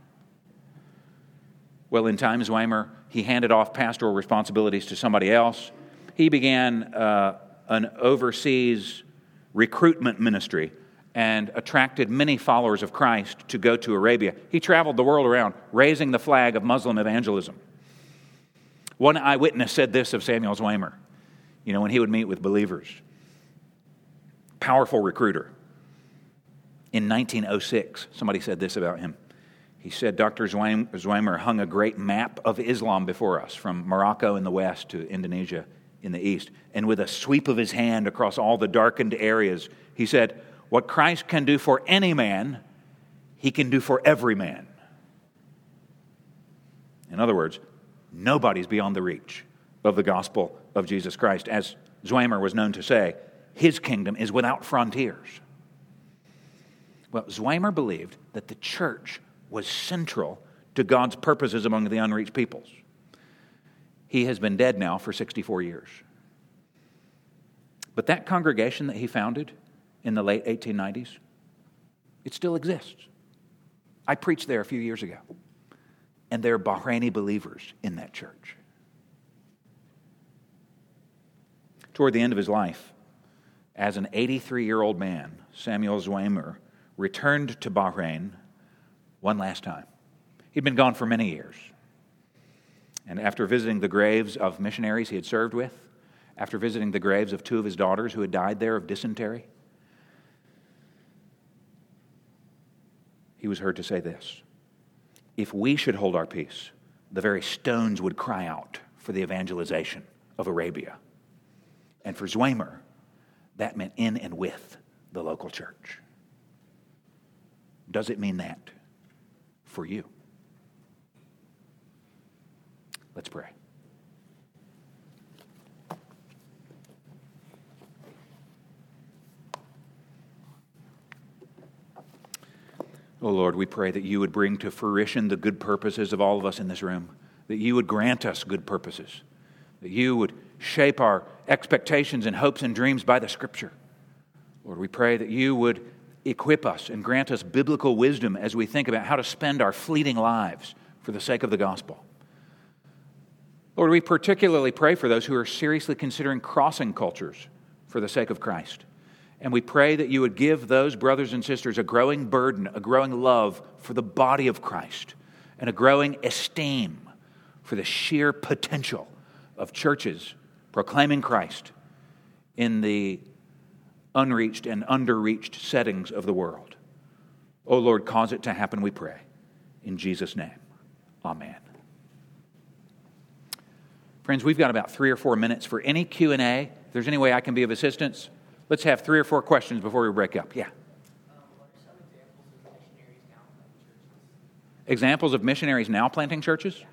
Well, in time, Zwemer, he handed off pastoral responsibilities to somebody else. He began an overseas recruitment ministry and attracted many followers of Christ to go to Arabia. He traveled the world around, raising the flag of Muslim evangelism. One eyewitness said this of Samuel Zwemer, when he would meet with believers. Powerful recruiter. In 1906, somebody said this about him. He said, Dr. Zwemer hung a great map of Islam before us, from Morocco in the west to Indonesia in the east. And with a sweep of his hand across all the darkened areas, he said, what Christ can do for any man, he can do for every man. In other words, nobody's beyond the reach of the gospel of Jesus Christ. As Zwemer was known to say, his kingdom is without frontiers. Well, Zwemer believed that the church was central to God's purposes among the unreached peoples. He has been dead now for 64 years. But that congregation that he founded in the late 1890s, it still exists. I preached there a few years ago, and there are Bahraini believers in that church. Toward the end of his life, as an 83-year-old man, Samuel Zwemer returned to Bahrain one last time. He'd been gone for many years. And after visiting the graves of missionaries he had served with, after visiting the graves of two of his daughters who had died there of dysentery, he was heard to say this: if we should hold our peace, the very stones would cry out for the evangelization of Arabia. And for Zwemer, that meant in and with the local church. Does it mean that? for you. Let's pray. Oh Lord, we pray that you would bring to fruition the good purposes of all of us in this room, that you would grant us good purposes, that you would shape our expectations and hopes and dreams by the Scripture. Lord, we pray that you would equip us and grant us biblical wisdom as we think about how to spend our fleeting lives for the sake of the gospel. Lord, we particularly pray for those who are seriously considering crossing cultures for the sake of Christ. And we pray that you would give those brothers and sisters a growing burden, a growing love for the body of Christ, and a growing esteem for the sheer potential of churches proclaiming Christ in the unreached and underreached settings of the world. Oh Lord, cause it to happen, we pray. In Jesus' name, amen. Friends, we've got about 3 or 4 minutes for any Q&A. If there's any way I can be of assistance, let's have 3 or 4 questions before we break up. Yeah. What are some Examples of missionaries now planting churches?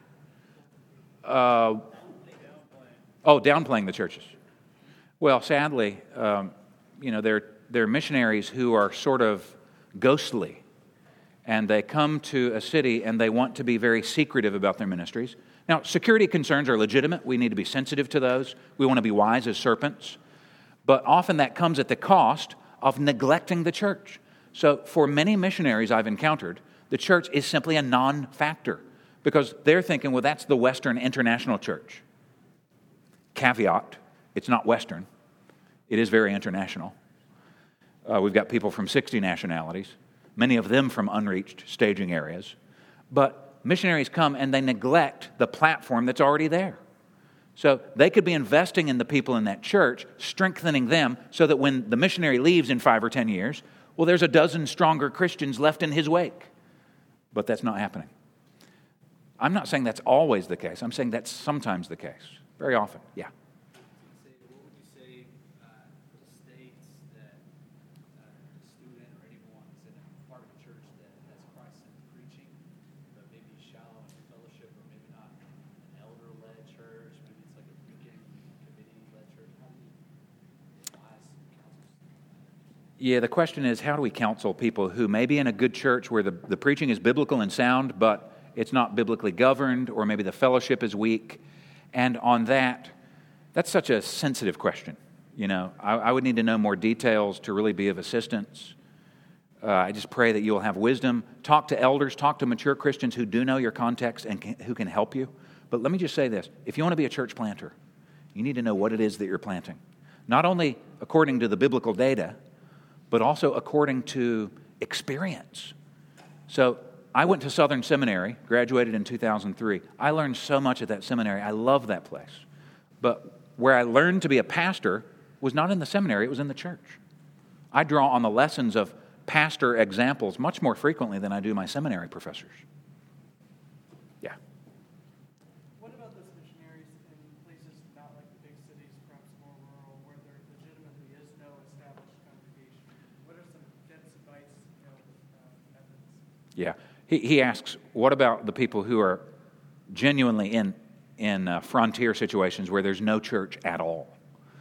Downplaying the churches. Well, sadly, they're missionaries who are sort of ghostly, and they come to a city and they want to be very secretive about their ministries. Now, security concerns are legitimate. We need to be sensitive to those. We want to be wise as serpents. But often that comes at the cost of neglecting the church. So for many missionaries I've encountered, the church is simply a non-factor because they're thinking, well, that's the Western International Church. Caveat, it's not Western. It is very international. We've got people from 60 nationalities, many of them from unreached staging areas. But missionaries come and they neglect the platform that's already there. So they could be investing in the people in that church, strengthening them so that when the missionary leaves in 5 or 10 years, well, there's a dozen stronger Christians left in his wake. But that's not happening. I'm not saying that's always the case. I'm saying that's sometimes the case. Very often, yeah. What would you say for the states that a student or anyone is in a part of a church that has Christ-centered preaching, but maybe shallow in fellowship, or maybe not an elder-led church, maybe it's like a deacon committee-led church? How do you advise counsel? Yeah, the question is, how do we counsel people who may be in a good church where the preaching is biblical and sound, but it's not biblically governed, or maybe the fellowship is weak? And on that's such a sensitive question. I would need to know more details to really be of assistance. I just pray that you'll have wisdom. Talk to elders, talk to mature Christians who do know your context and who can help you. But let me just say this. If you want to be a church planter, you need to know what it is that you're planting. Not only according to the biblical data, but also according to experience. So I went to Southern Seminary, graduated in 2003. I learned so much at that seminary. I love that place. But where I learned to be a pastor was not in the seminary, it was in the church. I draw on the lessons of pastor examples much more frequently than I do my seminary professors. Yeah. What about those missionaries in places not like the big cities, perhaps more rural, where there legitimately is no established congregation? What are some dense advice, methods? Yeah. He asks, what about the people who are genuinely in frontier situations where there's no church at all?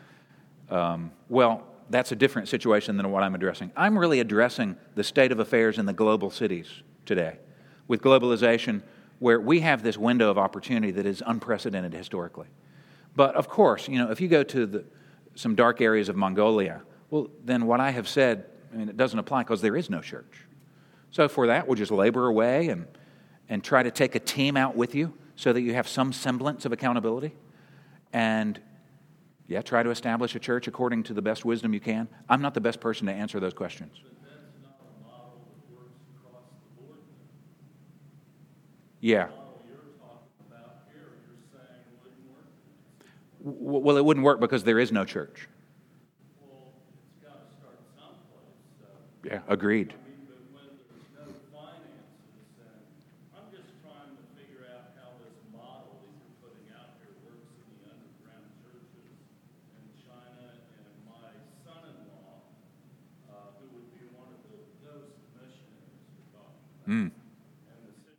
Well, that's a different situation than what I'm addressing. I'm really addressing the state of affairs in the global cities today, with globalization, where we have this window of opportunity that is unprecedented historically. But of course, if you go to some dark areas of Mongolia, well, then what I have said, it doesn't apply because there is no church. So for that, we'll just labor away and try to take a team out with you so that you have some semblance of accountability. And, try to establish a church according to the best wisdom you can. I'm not the best person to answer those questions. But that's not a model that works across the board. Yeah. The model you're talking about here, you're saying wouldn't work? Well, it wouldn't work because there is no church. Well, it's got to start someplace. Yeah, agreed. But when there's no finances, and I'm just trying to figure out how this model that you're putting out here works in the underground churches in China. And my son-in-law, who would be one of the ghost missionaries you're talking about, and the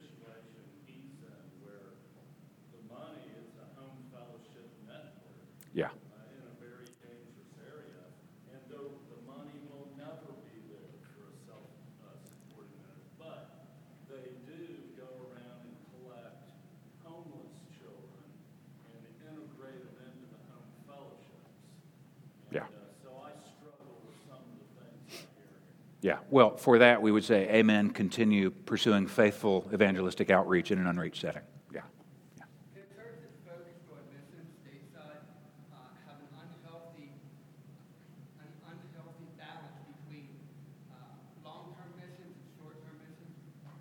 Yeah, well, for that we would say, amen, continue pursuing faithful evangelistic outreach in an unreached setting. Yeah. Can churches focused on missions stateside have an unhealthy balance between long-term missions and short-term missions?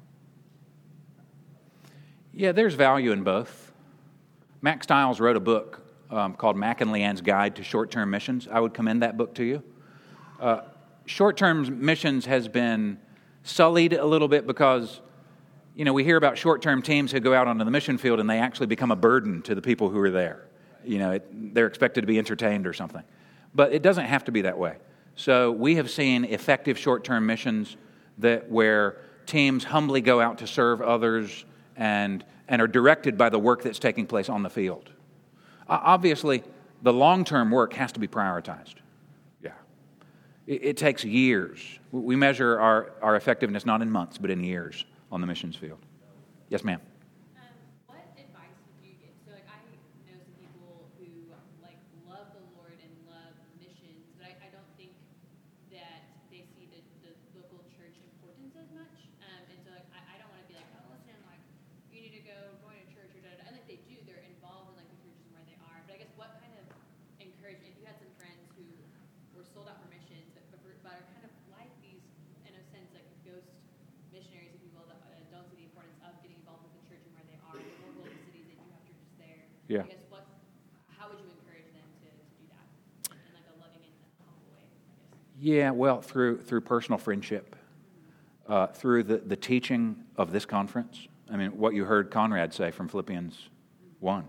Yeah, there's value in both. Mack Stiles wrote a book called Mack and Leanne's Guide to Short-Term Missions. I would commend that book to you. Short-term missions has been sullied a little bit because, we hear about short-term teams who go out onto the mission field and they actually become a burden to the people who are there. They're expected to be entertained or something. But it doesn't have to be that way. So we have seen effective short-term missions where teams humbly go out to serve others and are directed by the work that's taking place on the field. Obviously, the long-term work has to be prioritized. Yeah. It takes years. We measure our effectiveness not in months, but in years on the missions field. Yes, ma'am. What advice would you give? So, I know some people who, love the Lord and love missions, but I don't think that they see the local church importance as much. And so, I don't want to be like, oh, listen, you need to go join a church or da-da-da. And they do. They're involved in, the churches where they are. But I guess what kind of encouragement, if you had some friends who were sold out for missions, but are kind of like these, in a sense, ghost missionaries, if you will, that don't see the importance of getting involved with the church and where they are, the more global cities that do have churches there. Yeah. I guess how would you encourage them to do that in a loving and humble way, I guess? Yeah, well, through personal friendship, through the teaching of this conference. I mean, what you heard Conrad say from Philippians 1,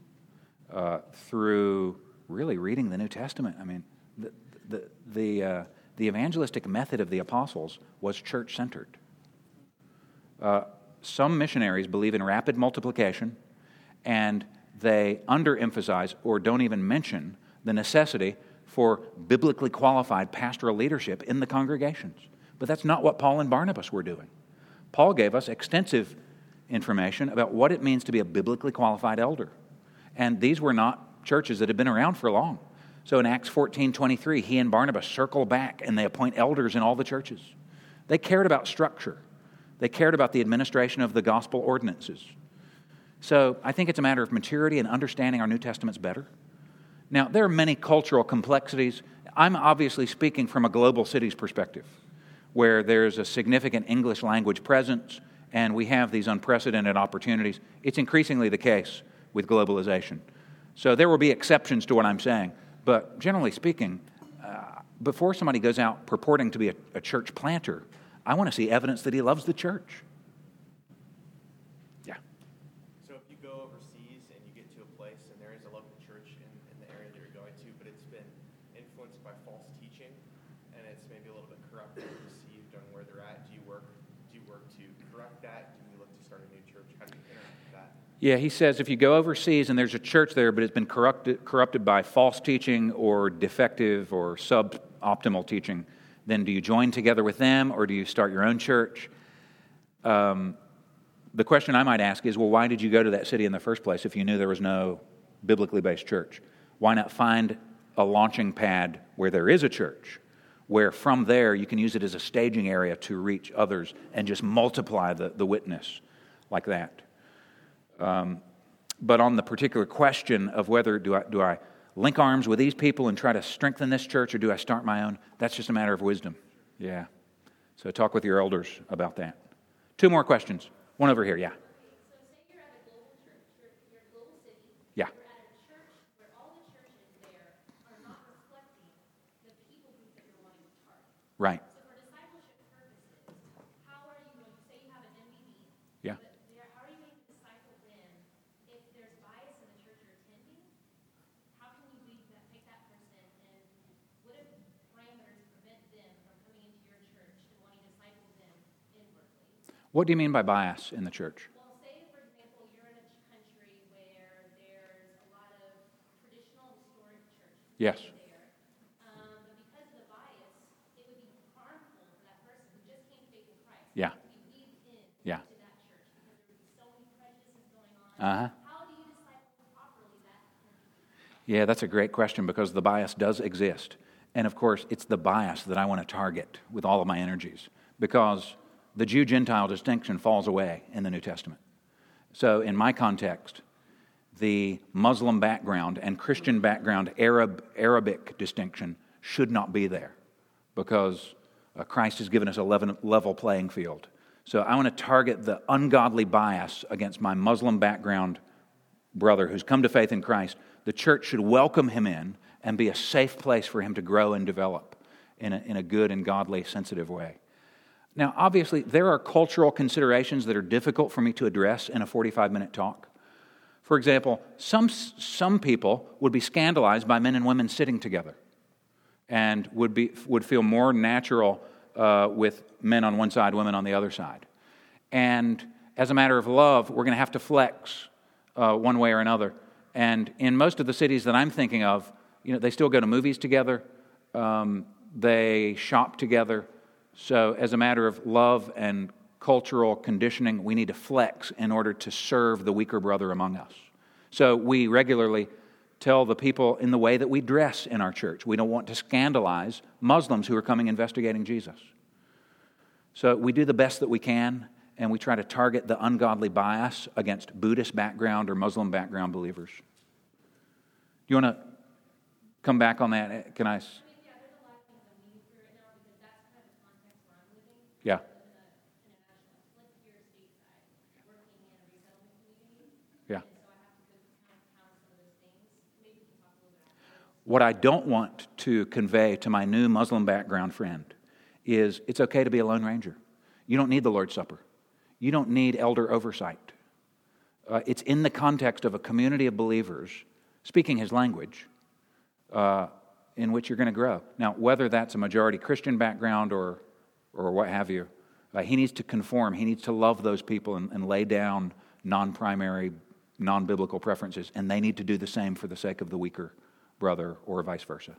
through really reading the New Testament. I mean, the evangelistic method of the apostles was church-centered. Some missionaries believe in rapid multiplication, and they underemphasize or don't even mention the necessity for biblically qualified pastoral leadership in the congregations. But that's not what Paul and Barnabas were doing. Paul gave us extensive information about what it means to be a biblically qualified elder. And these were not churches that had been around for long. So in Acts 14:23, he and Barnabas circle back and they appoint elders in all the churches. They cared about structure. They cared about the administration of the gospel ordinances. So I think it's a matter of maturity and understanding our New Testaments better. Now, there are many cultural complexities. I'm obviously speaking from a global city's perspective, where there's a significant English language presence and we have these unprecedented opportunities. It's increasingly the case with globalization. So there will be exceptions to what I'm saying. But generally speaking, before somebody goes out purporting to be a church planter, I want to see evidence that he loves the church. Yeah. So if you go overseas and you get to a place and there is a local church in the area that you're going to, but it's been influenced by false teaching and it's maybe a little bit corrupt or deceived on where they're at, do you work to correct that? Do you look to start a new church? How do you interact with that? Yeah, he says if you go overseas and there's a church there, but it's been corrupted by false teaching or defective or suboptimal teaching, then do you join together with them or do you start your own church? The question I might ask is, well, why did you go to that city in the first place if you knew there was no biblically based church? Why not find a launching pad where there is a church, where from there you can use it as a staging area to reach others and just multiply the witness like that? But on the particular question of whether do I link arms with these people and try to strengthen this church, or do I start my own? That's just a matter of wisdom. Yeah. So talk with your elders about that. 2 more questions. One over here, yeah. So say you're at a global church, you're a global city. Yeah. You're at a church where all the churches there are not reflecting the people group that you're wanting to target. Right. So for discipleship purposes, how are you going to say you have an MBB? Yeah. How are you going to disciple them if there's bias in the church you're attending? How can you take that person and what if parameters prevent them from coming into your church and wanting to disciple them inwardly? What do you mean by bias in the church? Well, say, for example, you're in a country where there's a lot of traditional historic churches Yes. there. But because of the bias, it would be harmful for that person who just came to faith in Christ Yeah. to be weaved in Yeah. to that church because there would be so many prejudices going on. Uh-huh. How do you disciple properly that country? Yeah, that's a great question because the bias does exist. And of course, it's the bias that I want to target with all of my energies, because the Jew-Gentile distinction falls away in the New Testament. So in my context, the Muslim background and Christian background Arabic distinction should not be there, because Christ has given us a level playing field. So I want to target the ungodly bias against my Muslim background brother who's come to faith in Christ. The church should welcome him in and be a safe place for him to grow and develop in a good and godly, sensitive way. Now, obviously, there are cultural considerations that are difficult for me to address in a 45-minute talk. For example, some people would be scandalized by men and women sitting together, and would feel more natural with men on one side, women on the other side. And as a matter of love, we're going to have to flex one way or another. And in most of the cities that I'm thinking of, they still go to movies together. They shop together. So as a matter of love and cultural conditioning, we need to flex in order to serve the weaker brother among us. So we regularly tell the people in the way that we dress in our church. We don't want to scandalize Muslims who are coming investigating Jesus. So we do the best that we can, and we try to target the ungodly bias against Buddhist background or Muslim background believers. You want to come back on that? Can I? Yeah, there's a lot of things I'm reading through right now because that's kind of the context where I'm living. Yeah. In a international, like here stateside, working in a resettlement community. Yeah. And so I have to kind of count some of those things. Maybe you can talk a little bit after this. What I don't want to convey to my new Muslim background friend is it's okay to be a Lone Ranger. You don't need the Lord's Supper. You don't need elder oversight. It's in the context of a community of believers speaking his language in which you're going to grow. Now, whether that's a majority Christian background or what have you, he needs to conform. He needs to love those people and lay down non-primary, non-biblical preferences, and they need to do the same for the sake of the weaker brother or vice versa.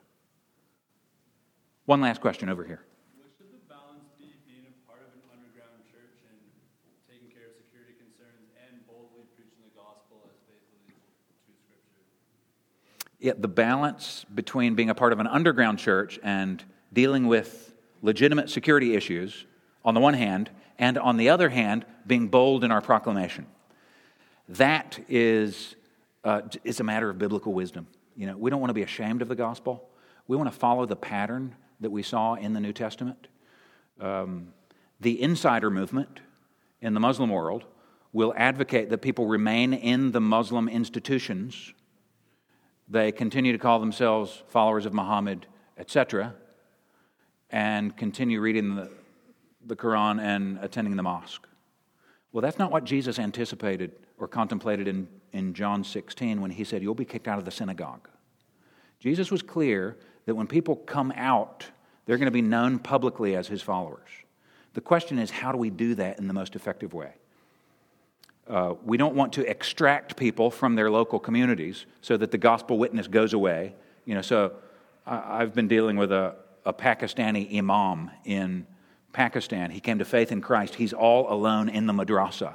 One last question over here. What should the balance be, being a part of an underground church and taking care of security concerns and boldly preaching the gospel as faithfully to Scripture? Yeah, the balance between being a part of an underground church and dealing with legitimate security issues on the one hand, and on the other hand, being bold in our proclamation. That is a matter of biblical wisdom. We don't want to be ashamed of the gospel. We want to follow the pattern that we saw in the New Testament. The insider movement in the Muslim world will advocate that people remain in the Muslim institutions. They continue to call themselves followers of Muhammad, etc., and continue reading the Quran and attending the mosque. Well, that's not what Jesus anticipated or contemplated in John 16 when he said, "You'll be kicked out of the synagogue." Jesus was clear that when people come out, they're going to be known publicly as his followers. The question is, how do we do that in the most effective way? We don't want to extract people from their local communities so that the gospel witness goes away. So I've been dealing with a Pakistani imam in Pakistan. He came to faith in Christ. He's all alone in the madrasa.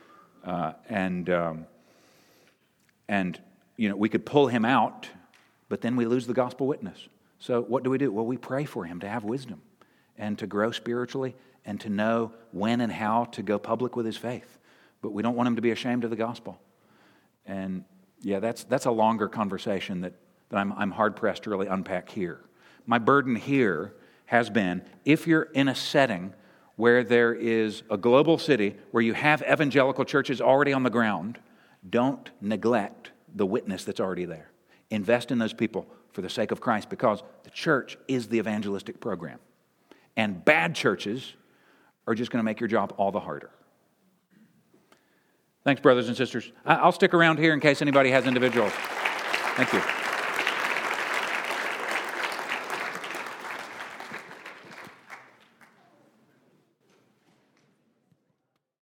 And we could pull him out, but then we lose the gospel witness. So what do? Well, we pray for him to have wisdom and to grow spiritually and to know when and how to go public with his faith. But we don't want him to be ashamed of the gospel. And that's a longer conversation that I'm hard-pressed to really unpack here. My burden here has been, if you're in a setting where there is a global city where you have evangelical churches already on the ground, don't neglect the witness that's already there. Invest in those people for the sake of Christ, because the church is the evangelistic program. And bad churches are just going to make your job all the harder. Thanks, brothers and sisters. I'll stick around here in case anybody has individuals. Thank you.